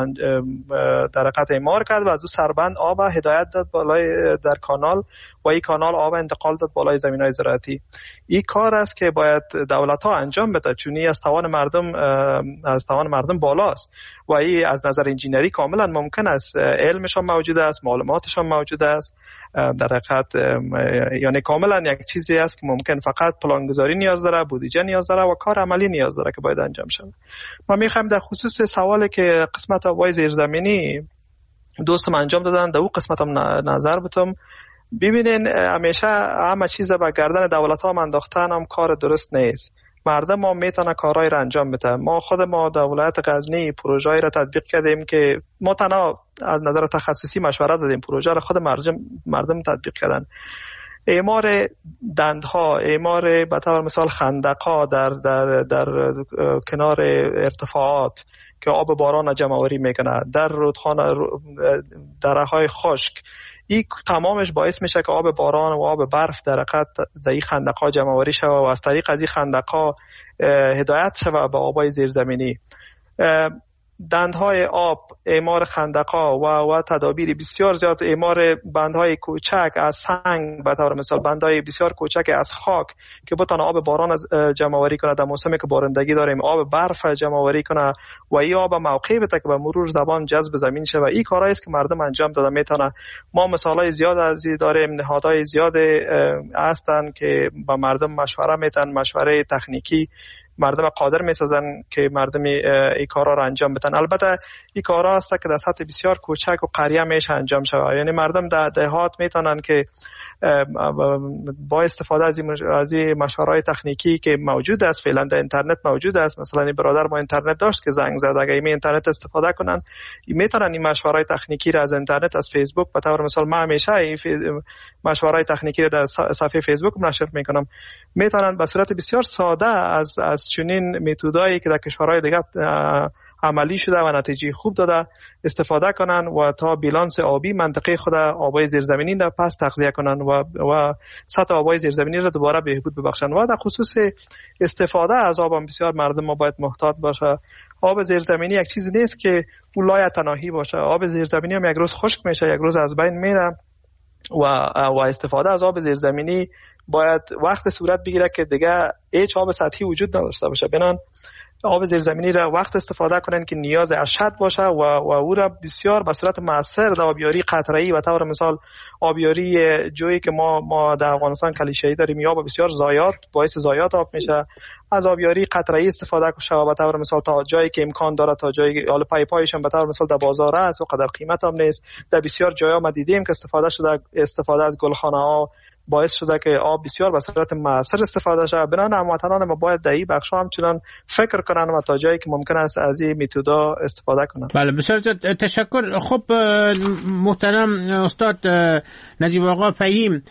در قطع اعمار کرد و از اون سربند آب هدایت داد بالای در کانال و این کانال آب انتقال داد بالای زمین‌های زراعتی. این کار است که باید دولت‌ها انجام بده چون این از توان مردم از توان مردم بالاست و این از نظر انجینری کاملا ممکن است. علمشان موجود است، معلوماتشان موجود است. در حقیقت یعنی کاملا یک چیزی است که ممکن فقط پلانگذاری نیاز داره، بودجه نیاز داره و کار عملی نیاز داره که باید انجام شود. ما میخوایم در خصوص سوالی که قسمت آبهای زیرزمینی دوستم انجام دادن. در اون قسمت هم نظر بتم. ببینین همیشه همه چیز به گردن دولت ها انداختن هم کار درست نیست. مردم ما میتونه کارهای را انجام بده. ما خود ما در ولایت غزنی پروژه‌ای را تطبیق کردیم که ما تنها از نظر تخصصی مشورت دادیم، پروژه را خود مردم مردم تطبیق کردن. اعمار دندها، اعمار به طور مثال خندق‌ها در در در کنار ارتفاعات که آب باران جمع آوری میکنه، در رودخانه دره‌های خشک، این تمامش باعث میشه که آب باران و آب برف در حقیقت در این خندق‌ها جمع آوری شود و از طریق از این خندق‌ها هدایت شود به آب‌های زیرزمینی. دندهای آب، اعمار خندق‌ها و و تدابیر بسیار زیاد، اعمار بندهای کوچک از سنگ، به طور مثال بندهای بسیار کوچک از خاک که بتونه آب باران از جمع آوری کنه در موسمی که بارندگی داریم، آب برف جمع آوری کنه و این آب موقعی بده که به مرور زمان جذب زمین شه و این کارهایی است که مردم انجام داده میتونه. ما مثالای زیاد از این داریم، نهادهای زیاد هستن که با مردم مشوره میتن، مشوره تکنیکی مردم قادر میسازن که مردم این کارا رو انجام بدن. البته این کارا هست که در سطح بسیار کوچک و قریه میشه انجام شود، یعنی مردم در دهات میتونن که با استفاده از این مشوره‌های تکنیکی که موجود است، فعلا در اینترنت موجود است، مثلا این برادر ما اینترنت داشت که زنگ زد، اگه می اینترنت استفاده کنن میتونن این مشوره‌های تکنیکی را از اینترنت، از فیسبوک، به طور مثال من همیشه این مشوره‌های تکنیکی را در صفحه فیسبوک نشر میکنم، میتونن به صورت بسیار ساده از از چنین متدایی که در کشورهای دیگه عملی شده و نتیجه خوب داده استفاده کنن و تا بیلانس آبی منطقه خود آبای زیرزمینی را پس تغذیه کنن و و سطح آبای زیرزمینی را دوباره بهبود ببخشن. و در خصوص استفاده از آب هم بسیار مردم ما باید محتاط باشه. آب زیرزمینی یک چیزی نیست که اون لایتناهی باشه. آب زیرزمینی هم یک روز خشک میشه، یک روز از بین میره و و استفاده از آب زیرزمینی باید وقت صورت بگیره که دیگه هیچ آب سطحی وجود نداشته باشه. بنان آب زیرزمینی را وقت استفاده کنن که نیاز ارشد باشه و و او را بسیار به صورت مؤثر در آبیاری قطره‌ای و طور مثال آبیاری جویی که ما ما در افغانستان کلیشه‌ای داریم یا بسیار ضایعات باعث ضایعات آب میشه، از آبیاری قطره‌ای استفاده کنه و به طور مثال تا جایی که امکان داره، تا جایی حالا پای پایش هم به طور مثال در بازار است و قدر قیمت هم نیست، در بسیار جاها ما دیدیم که استفاده شده استفاده از گلخانه‌ها باعث شده که آب بسیار به صورت مؤثر استفاده شه. بنابراین هموطنان ما باید در این بخش همچنان فکر کنن و تا جایی که ممکن است از این متدا استفاده کنن. بله بسیار تشکر. خب محترم استاد نجیب آقا فهیم،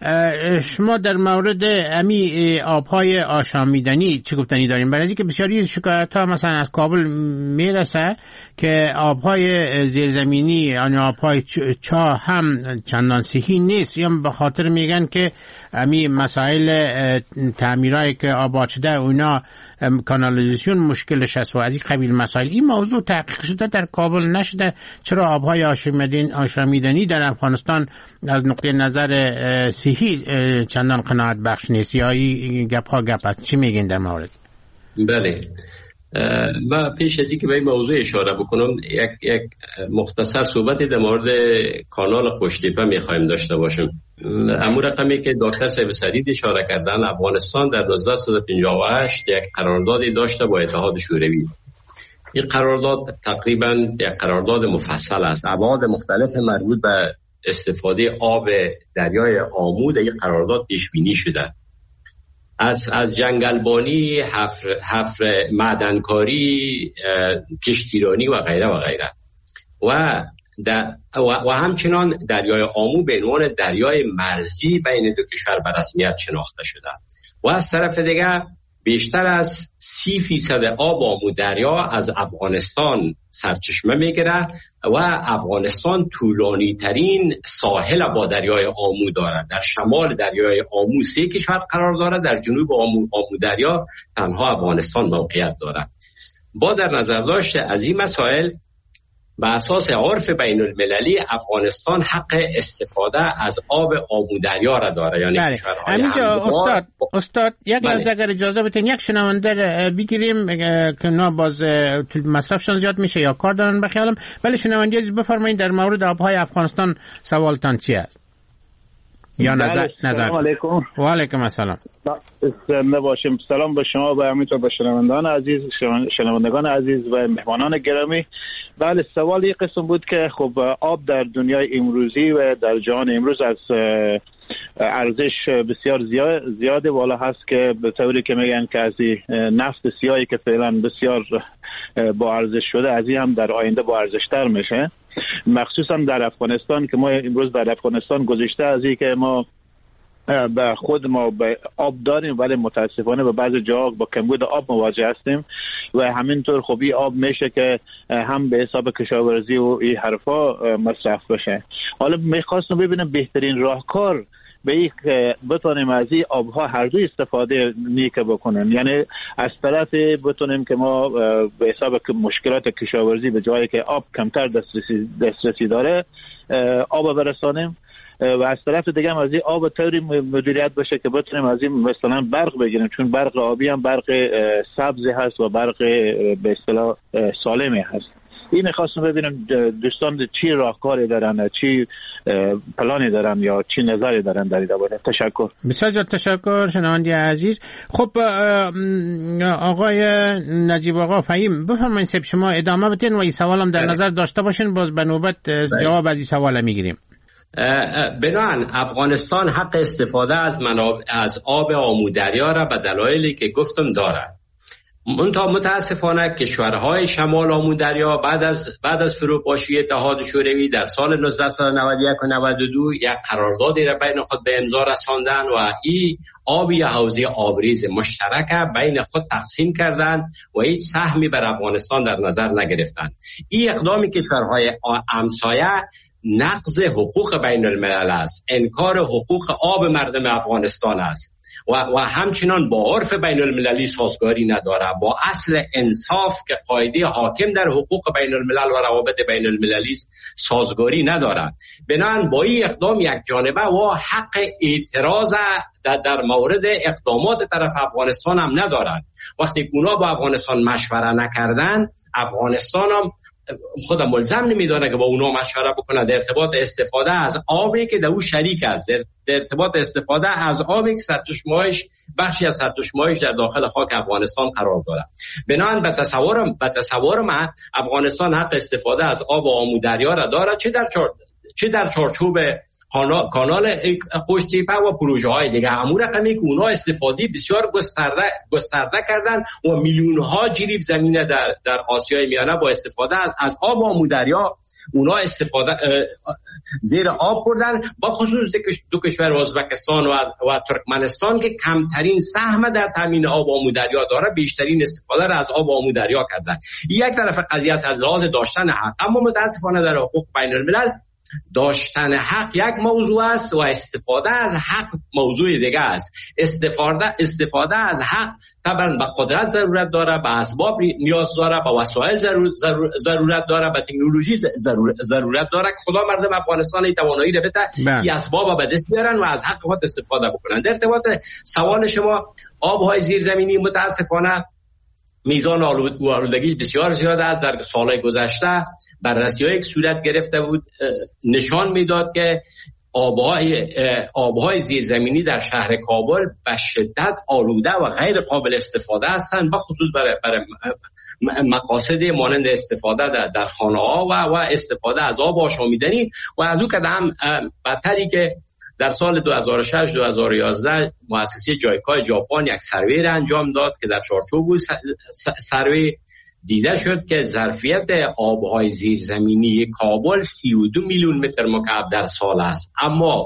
شما در مورد امی آبهای آشامیدنی چه گفتنی داریم؟ برای اینکه بسیاری شکایت ها مثلا از کابل میرسه که آبهای زیرزمینی یعنی آبهای چاه هم چندان صحی نیست، یا به خاطر میگن که امی مسائل تعمیرایی که آباد شده اونا کانالیزاسیون مشکلش هست و از این قبیل مسائل. این موضوع تحقیق شده در کابل نشده؟ چرا آبهای آشامیدنی در افغانستان از نقطه نظر صحی چندان قناعت بخش نیست یا این گپ ها گپ است؟ چی میگین در مورد؟ بله، ما پیش از اینکه به این موضوع اشاره بکنم یک یک مختصر صحبتی در مورد کانال قشتیپه میخوایم داشته باشیم. امو رقمی که دکتر صاحب سدید اشاره کردن، افغانستان در هزار و نهصد و پنجاه و هشت یک قراردادی داشته با اتحاد شوروی. این قرارداد تقریبا یک قرارداد مفصل است. ابعاد مختلف مربوط به استفاده آب دریای آمو در این قرارداد پیش بینی شده. از از جنگلبانی، حفر حفر معدنکاری، کشتیرانی و غیره و غیره و در و, و همچنان دریای آمو به عنوان دریای مرزی بین دو کشور به رسمیت شناخته شده و از طرف دیگر بیشتر از سی فیصد آب آمو دریا از افغانستان سرچشمه میگیره و افغانستان طولانی ترین ساحل با دریای آمو دارد. در شمال دریای آمو سه کشور قرار دارد، در جنوب آمو, آمو دریا تنها افغانستان موقعیت دارد. با در نظر داشت از این مسائل به اساس عرف بین المللی افغانستان حق استفاده از آب آمو دریا را داره، یعنی کشورهای همینجا استاد استاد یک لحظه اگر اجازه بدین یک شنونده بگیریم که نه باز مصرفشان زیاد میشه یا کار دارن بخیالم. ولی شنونده بفرمایید در مورد آبهای افغانستان سوالتان چی است یا نظر نظر؟ سلام علیکم. و علیکم السلام. زنده باشیم. سلام به شما و همینطور به شنوندگان عزیز، شنوندگان عزیز و مهمانان گرامی. بله، سوال یک قسم بود که خب آب در دنیای امروزی و در جهان امروز از ارزش بسیار زیاد بالا هست که به طوری که میگن که از نفت سیاهی که فعلا بسیار با ارزش شده از این هم در آینده با ارزش تر میشه، مخصوصا در افغانستان که ما امروز در افغانستان گذشته از این که ما به خود ما به آب داریم ولی متاسفانه به بعضی جاها با کمبود آب مواجه هستیم و همینطور خوبی آب میشه که هم به حساب کشاورزی و این حرفا مصرف بشه. حالا میخواستم ببینم بهترین راهکار به یک بتونیم از این آبها هر دو استفاده نیک بکنیم، یعنی از طرف بتونیم که ما به حساب مشکلات کشاورزی به جایی که آب کمتر دسترسی, دسترسی داره آب برسانیم و از طرف دیگه هم از این آب طوری مدیریت بشه که بتونیم از این مثلا برق بگیریم، چون برق آبی هم برق سبزی هست و برق به اصطلاح سالمی هست. این خواستم ببینم دوستان چی راهکاری دارن، چی پلانی دارن یا چی نظری دارن در این باره. تشکر. بسیار تشکر شنوندی عزیز. خب آقای نجیب آقا فهیم بفرمایید شما ادامه بدین و این سوالم در نظر داشته باشین، باز به نوبت جواب از این سوال میگیریم. بنابراین افغانستان حق استفاده از منابع از آب آمودریا را به دلایلی که گفتم دارد. منتها متاسفانه کشورهای شمال آمودریا بعد از بعد از فروپاشی اتحاد شوروی در سال نوزده نود و یک و نود و دو یک قراردادی را بین خود به امضا رساندند و این آبی حوزه آبریز مشترک بین خود تقسیم کردند و هیچ سهمی بر افغانستان در نظر نگرفتند. این اقدام کشورهای همسایه نقض حقوق بین الملل است، انکار حقوق آب مردم افغانستان است و, و همچنان با عرف بین المللی سازگاری نداره، با اصل انصاف که قاعده حاکم در حقوق بین الملل و روابط بین المللی سازگاری نداره. بنابراین با این اقدام یک جانبه و حق اعتراض در, در مورد اقدامات طرف افغانستان هم ندارند. وقتی اونا با افغانستان مشوره نکردن، افغانستان هم خودم ملزم نمیدانه که با اونا مشوره بکنه در ارتباط استفاده از آبی که در او شریک است، در ارتباط استفاده از آبی که سرچشمه‌اش بخشی از سرچشمه‌اش در داخل خاک افغانستان قرار داره. بنابراین به تصورم به تصور من افغانستان حق استفاده از آب آمودریا را داره، چه در چار... چه در چارچوب کانال قوشتیپه و پروژه های دیگه. همون رقمی که اونا استفاده بسیار گسترده گسترده کردن و میلیون ها جریب زمینه در در آسیای میانه با استفاده از, از آب آمودریا اونا استفاده زیر آب بردن، با خصوص دو کشور ازبکستان و, و ترکمنستان که کمترین سهم در تامین آب آمودریا داره بیشترین استفاده را از آب آمودریا کردن. یک طرف قضیه از لحاظ داشتن حق، اما متاسفانه در حقوق بین الملل داشتن حق یک موضوع است و استفاده از حق موضوع دیگه است. استفاده استفاده از حق طبعا به قدرت ضرورت داره، به اسباب نیاز داره، به وسایل ضرور ضرورت داره، به تکنولوژی ضرور ضرورت داره که خدا مردم افغانستان این توانایی رو بده این اسباب به دست بیارن و از حق خود استفاده بکنن. در ارتباط سوال شما آبهای زیرزمینی متاسفانه میزان آلودگی بسیار زیاد است. در سالهای گذشته بررسی‌هایی که صورت گرفته بود نشان میداد که آبهای آبهای زیرزمینی در شهر کابل به شدت آلوده و غیر قابل استفاده هستند، به خصوص برای برای مقاصد مانند استفاده در, در خانه‌ها و و استفاده از آب آشامیدنی و از اون قدم بدتری که در سال دو هزار و شش دو هزار و یازده مؤسسه جایکا ژاپن یک سروی را انجام داد که در چارچوب سروی دیده شد که ظرفیت آبهای زیرزمینی کابل سی و دو میلیون متر مکعب در سال است، اما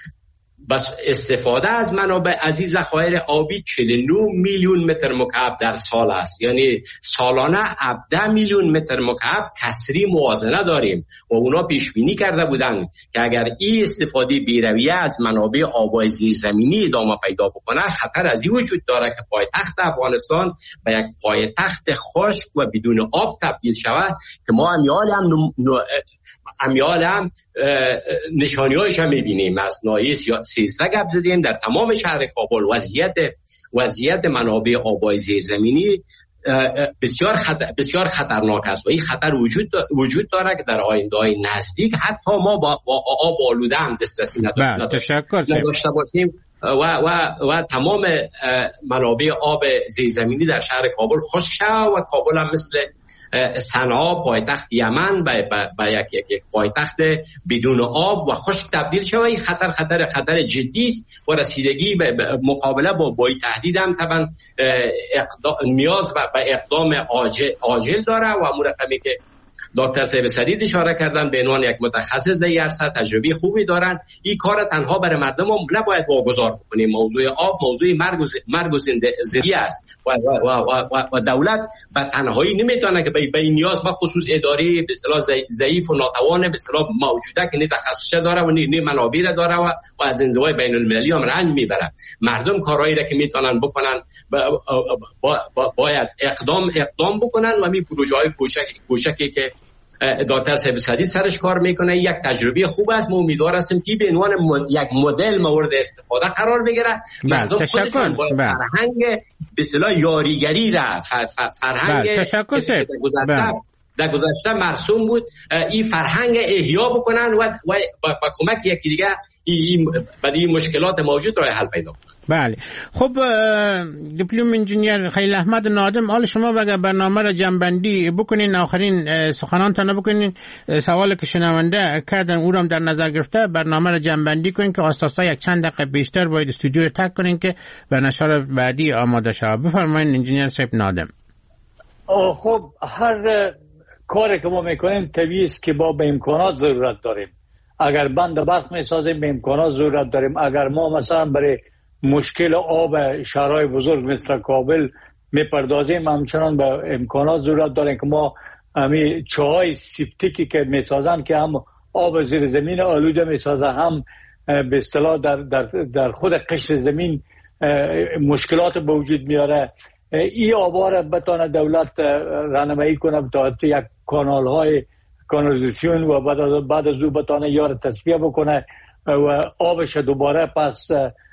بس استفاده از منابع از این ذخایر آبی چهل و نه میلیون متر مکعب در سال است. یعنی سالانه هفده میلیون متر مکعب کسری موازنه داریم و اونا پیش بینی کرده بودند که اگر این استفاده بی‌رویه از منابع آبای زیرزمینی ادامه پیدا بکنه خطر از این وجود داره که پایتخت افغانستان به یک پایتخت خشک و بدون آب تبدیل شود که ما امیال هم نم... امیال هم نشانی‌هایش هم می‌بینیم. از ناحیه سیزده گپ زدیم در تمام شهر کابل وضعیت وضعیت منابع آبای زیرزمینی بسیار خطر بسیار خطرناک است و این خطر وجود وجود داره که در آینده‌های نزدیک حتی ما با, با آب آلوده هم دسترسی نداشته باشیم و و و تمام منابع آب زیرزمینی در شهر کابل خشک شود و کابل هم مثل صنعا پایتخت یمن به یک یک پایتخت بدون آب و خشک تبدیل شود. این خطر خطر خطر جدی است و رسیدگی به مقابله با با تهدید هم طبعا نیاز به اقدام عاجل عاجل داره و امور رقمی که دکتر صاحب سدید اشاره کردن به عنوان یک متخصص در این عرصه تجربه خوبی دارن. این کار تنها برای مردم هم نباید واگذار بکنیم. موضوع آب موضوع مرگ و مرگ و زندگی است و, و, و, و, و دولت به تنهایی نمیتونه که به این نیاز به خصوص اداری به اصطلاح ضعیف و ناتوان به اصطلاح موجوده که نه تخصص داره و نه منابع داره و, و از انزوای بین المللی هم رنج میبره. مردم کارهایی را که میتونن بکنن با, با, با, باید اقدام اقدام بکنن و می پروژه‌های کوچک کوچکی که دکتر صاحب سدید سرش کار میکنه یک تجربه خوب است. ما امیدوار هستیم که به عنوان یک مدل مورد استفاده قرار بگیره. مردم خودشون با فرهنگ به اصطلاح یاریگری را فرهنگ تشکر در گذشته مرسوم بود این فرهنگ احیا بکنن و با کمک یکی دیگه این این مشکلات موجود را حل پیدا کنن. بله خب دیپلم انجینیر خلیل احمد نادم، حال شما اگر برنامه را جمع‌بندی بکنین، آخرین سخنانتان بکنین، سوالی که شنونده کردن او را در نظر گرفته برنامه را جمع‌بندی کنین که اساسا یک چند دقیقه بیشتر باید استودیو تک کنین که به نشر بعدی آماده شود. بفرمایید انجینیر صاحب نادم. خب هر کاری که ما میکنیم طبیعی است که با به امکانات ضرورت داریم. اگر بند برق میسازیم به امکانات ضرورت داریم. اگر ما مثلا برای مشکل آب شهرهای بزرگ مثل کابل میپردازیم همچنان به امکانات ضرورت داریم که ما همین چاهای سیپتیکی که میسازن که هم آب زیر زمین آلوده میسازه هم به اصطلاح در, در, در خود قشر زمین مشکلات به وجود میاره. این آبا را بتانه دولت راهنمایی کنه تا یک کانال های کانالیزاسیون و بعد از بعد از او بتانه یار تصفیه بکنه و آبش دوباره پس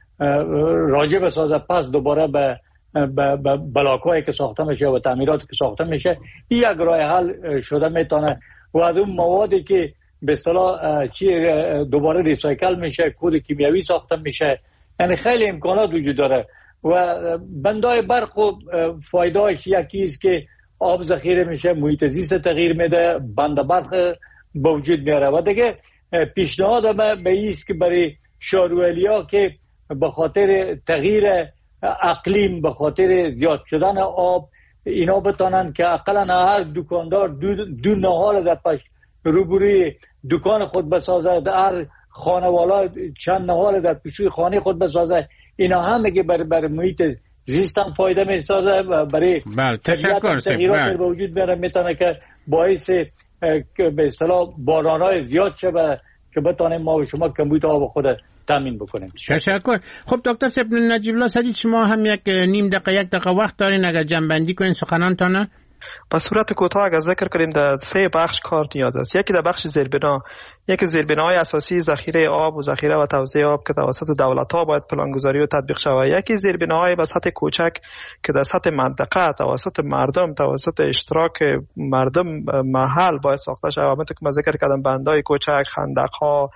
راجع بسازه، پس دوباره به به بلاکایی که ساخته میشه و تعمیراتی که ساخته میشه این یک راه حل شده میتونه. و از اون موادی که به اصطلاح چی دوباره ریسایکل میشه، کود کیمیاوی ساخته میشه، یعنی خیلی امکانات وجود داره. و بندای برق و فایدهش یکی است که آب ذخیره میشه، محیط زیست تغییر میده، بند برق به وجود میاره. و دیگه پیشنهاد من به این است که برای شاروالیا که به خاطر تغییر اقلیم، به خاطر زیاد شدن آب، اینا بتانن که اقلا هر دکاندار دو, دو نهال در پشت روبروی دکان خود بسازه، در هر خانوالا چند نهال در پیشوی خانه خود بسازه. اینا هم که برای بر محیط زیست هم فایده میسازه و برای تغییرات به وجود میاره میتونه که باعث به اصطلاح باران‌های زیاد شه که بتانیم ما و شما کمبود آب خود تامین بکنیم. تشکر. خب دکتر صاحب نجیب الله سدید، شما هم یک نیم دقیقه یک دقیقه وقت دارین اگر جمع‌بندی کنین سخنانتان؟ به صورت کوتاه اگر ذکر کنیم در سه بخش کار نیاز است. یکی در بخش زیربنا، یکی زیربناهای اساسی ذخیره آب و ذخیره و توزیع آب که توسط دولت‌ها باید پلانگذاری و تطبیق شود. یکی زیربناهای به سطح کوچک که در سطح منطقه توسط مردم، توسط اشتراک مردم محل باید ساخته شود. همونطور که من ذکر کردم بندهای کوچک، خندق‌ها،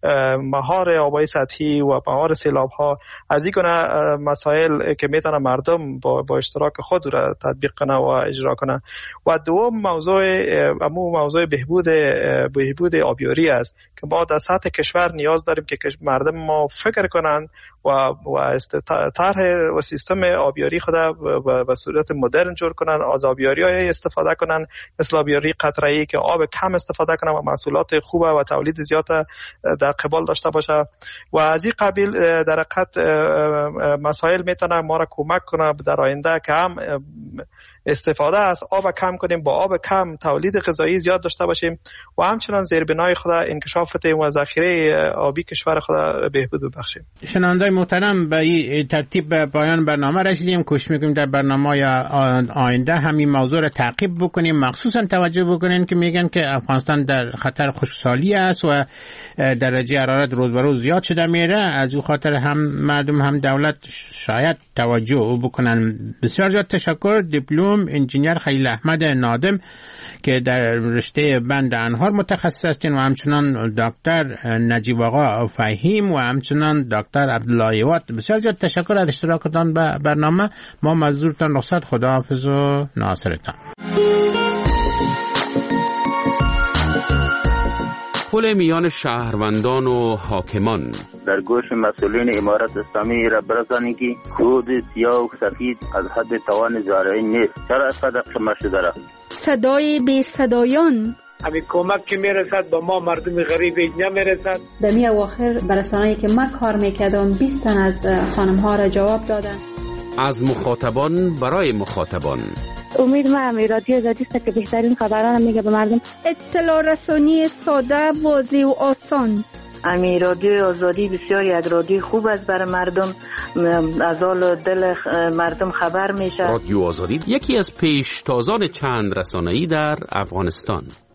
مهار آبای سطحی و مهار سیلاب‌ها، از این گونه مسائل که میتونه مردم با, با اشتراک خود را تطبیق کنه و اجرا کنه. و دوم موضوع امو موضوع بهبود بهبود آبیاری است که ما در سطح کشور نیاز داریم که مردم ما فکر کنن و و طرح و سیستم آبیاری خود به صورت مدرن جور کنن، از آبیاری‌های استفاده کنن مثل آبیاری قطره‌ای که آب کم استفاده کنن و محصولات خوب و تولید زیاد در قبال داشته باشه. و از این قبیل در حقیقت مسائل میتونه ما را کمک کنه در آینده که هم استفاده از آب کم کنیم، با آب کم تولید غذایی زیاد داشته باشیم و همچنان زیربنای خود انکشاف بدیم و ذخیره آبی کشور خود بهبود ببخشیم. شنوندگان محترم، به این ترتیب به پایان برنامه رسیدیم. کوشش میکنیم در برنامه آینده همین موضوع را تعقیب بکنیم، مخصوصا توجه بکنین که میگن که افغانستان در خطر خشکسالی است و درجه حرارت روز به روز زیاد شده میره. از او خاطر هم مردم هم دولت شاید توجه بکنن. بسیار زیاد تشکر. دیپلم انجینیر خلیل احمد نادم که در رشته بند انهار متخصص هستین و همچنان دکتر نجیب آقا فهیم و همچنان دکتر عبدالله وات، بسیار زیاد تشکر از اشتراکتان به برنامه. ما مزدورتان رخصت، خداحافظ و ناصرتان. پل میان شهروندان و حاکمان. در گوش مسئولین امارت اسلامی را برسانید که کود سیاه و سفید از حد توان زارعین نیست. چرا اینقدر شما شده؟ صدای بی صدایان. امی کمک که میرسد با ما مردم غریب نمیرسد. در می اواخر برسانه‌ای که من کار میکردم بیست تن از خانم ها را جواب دادن. از مخاطبان برای مخاطبان. امید ما امی رادیو آزادی است که بهترین خبران میگه به مردم. اطلاع رسانی ساده، واضح و آسان. امی رادیو آزادی بسیار یک رادیو خوب است برای مردم، از حال دل مردم خبر میشه. رادیو آزادی یکی از پیشتازان چند رسانه‌ای در افغانستان.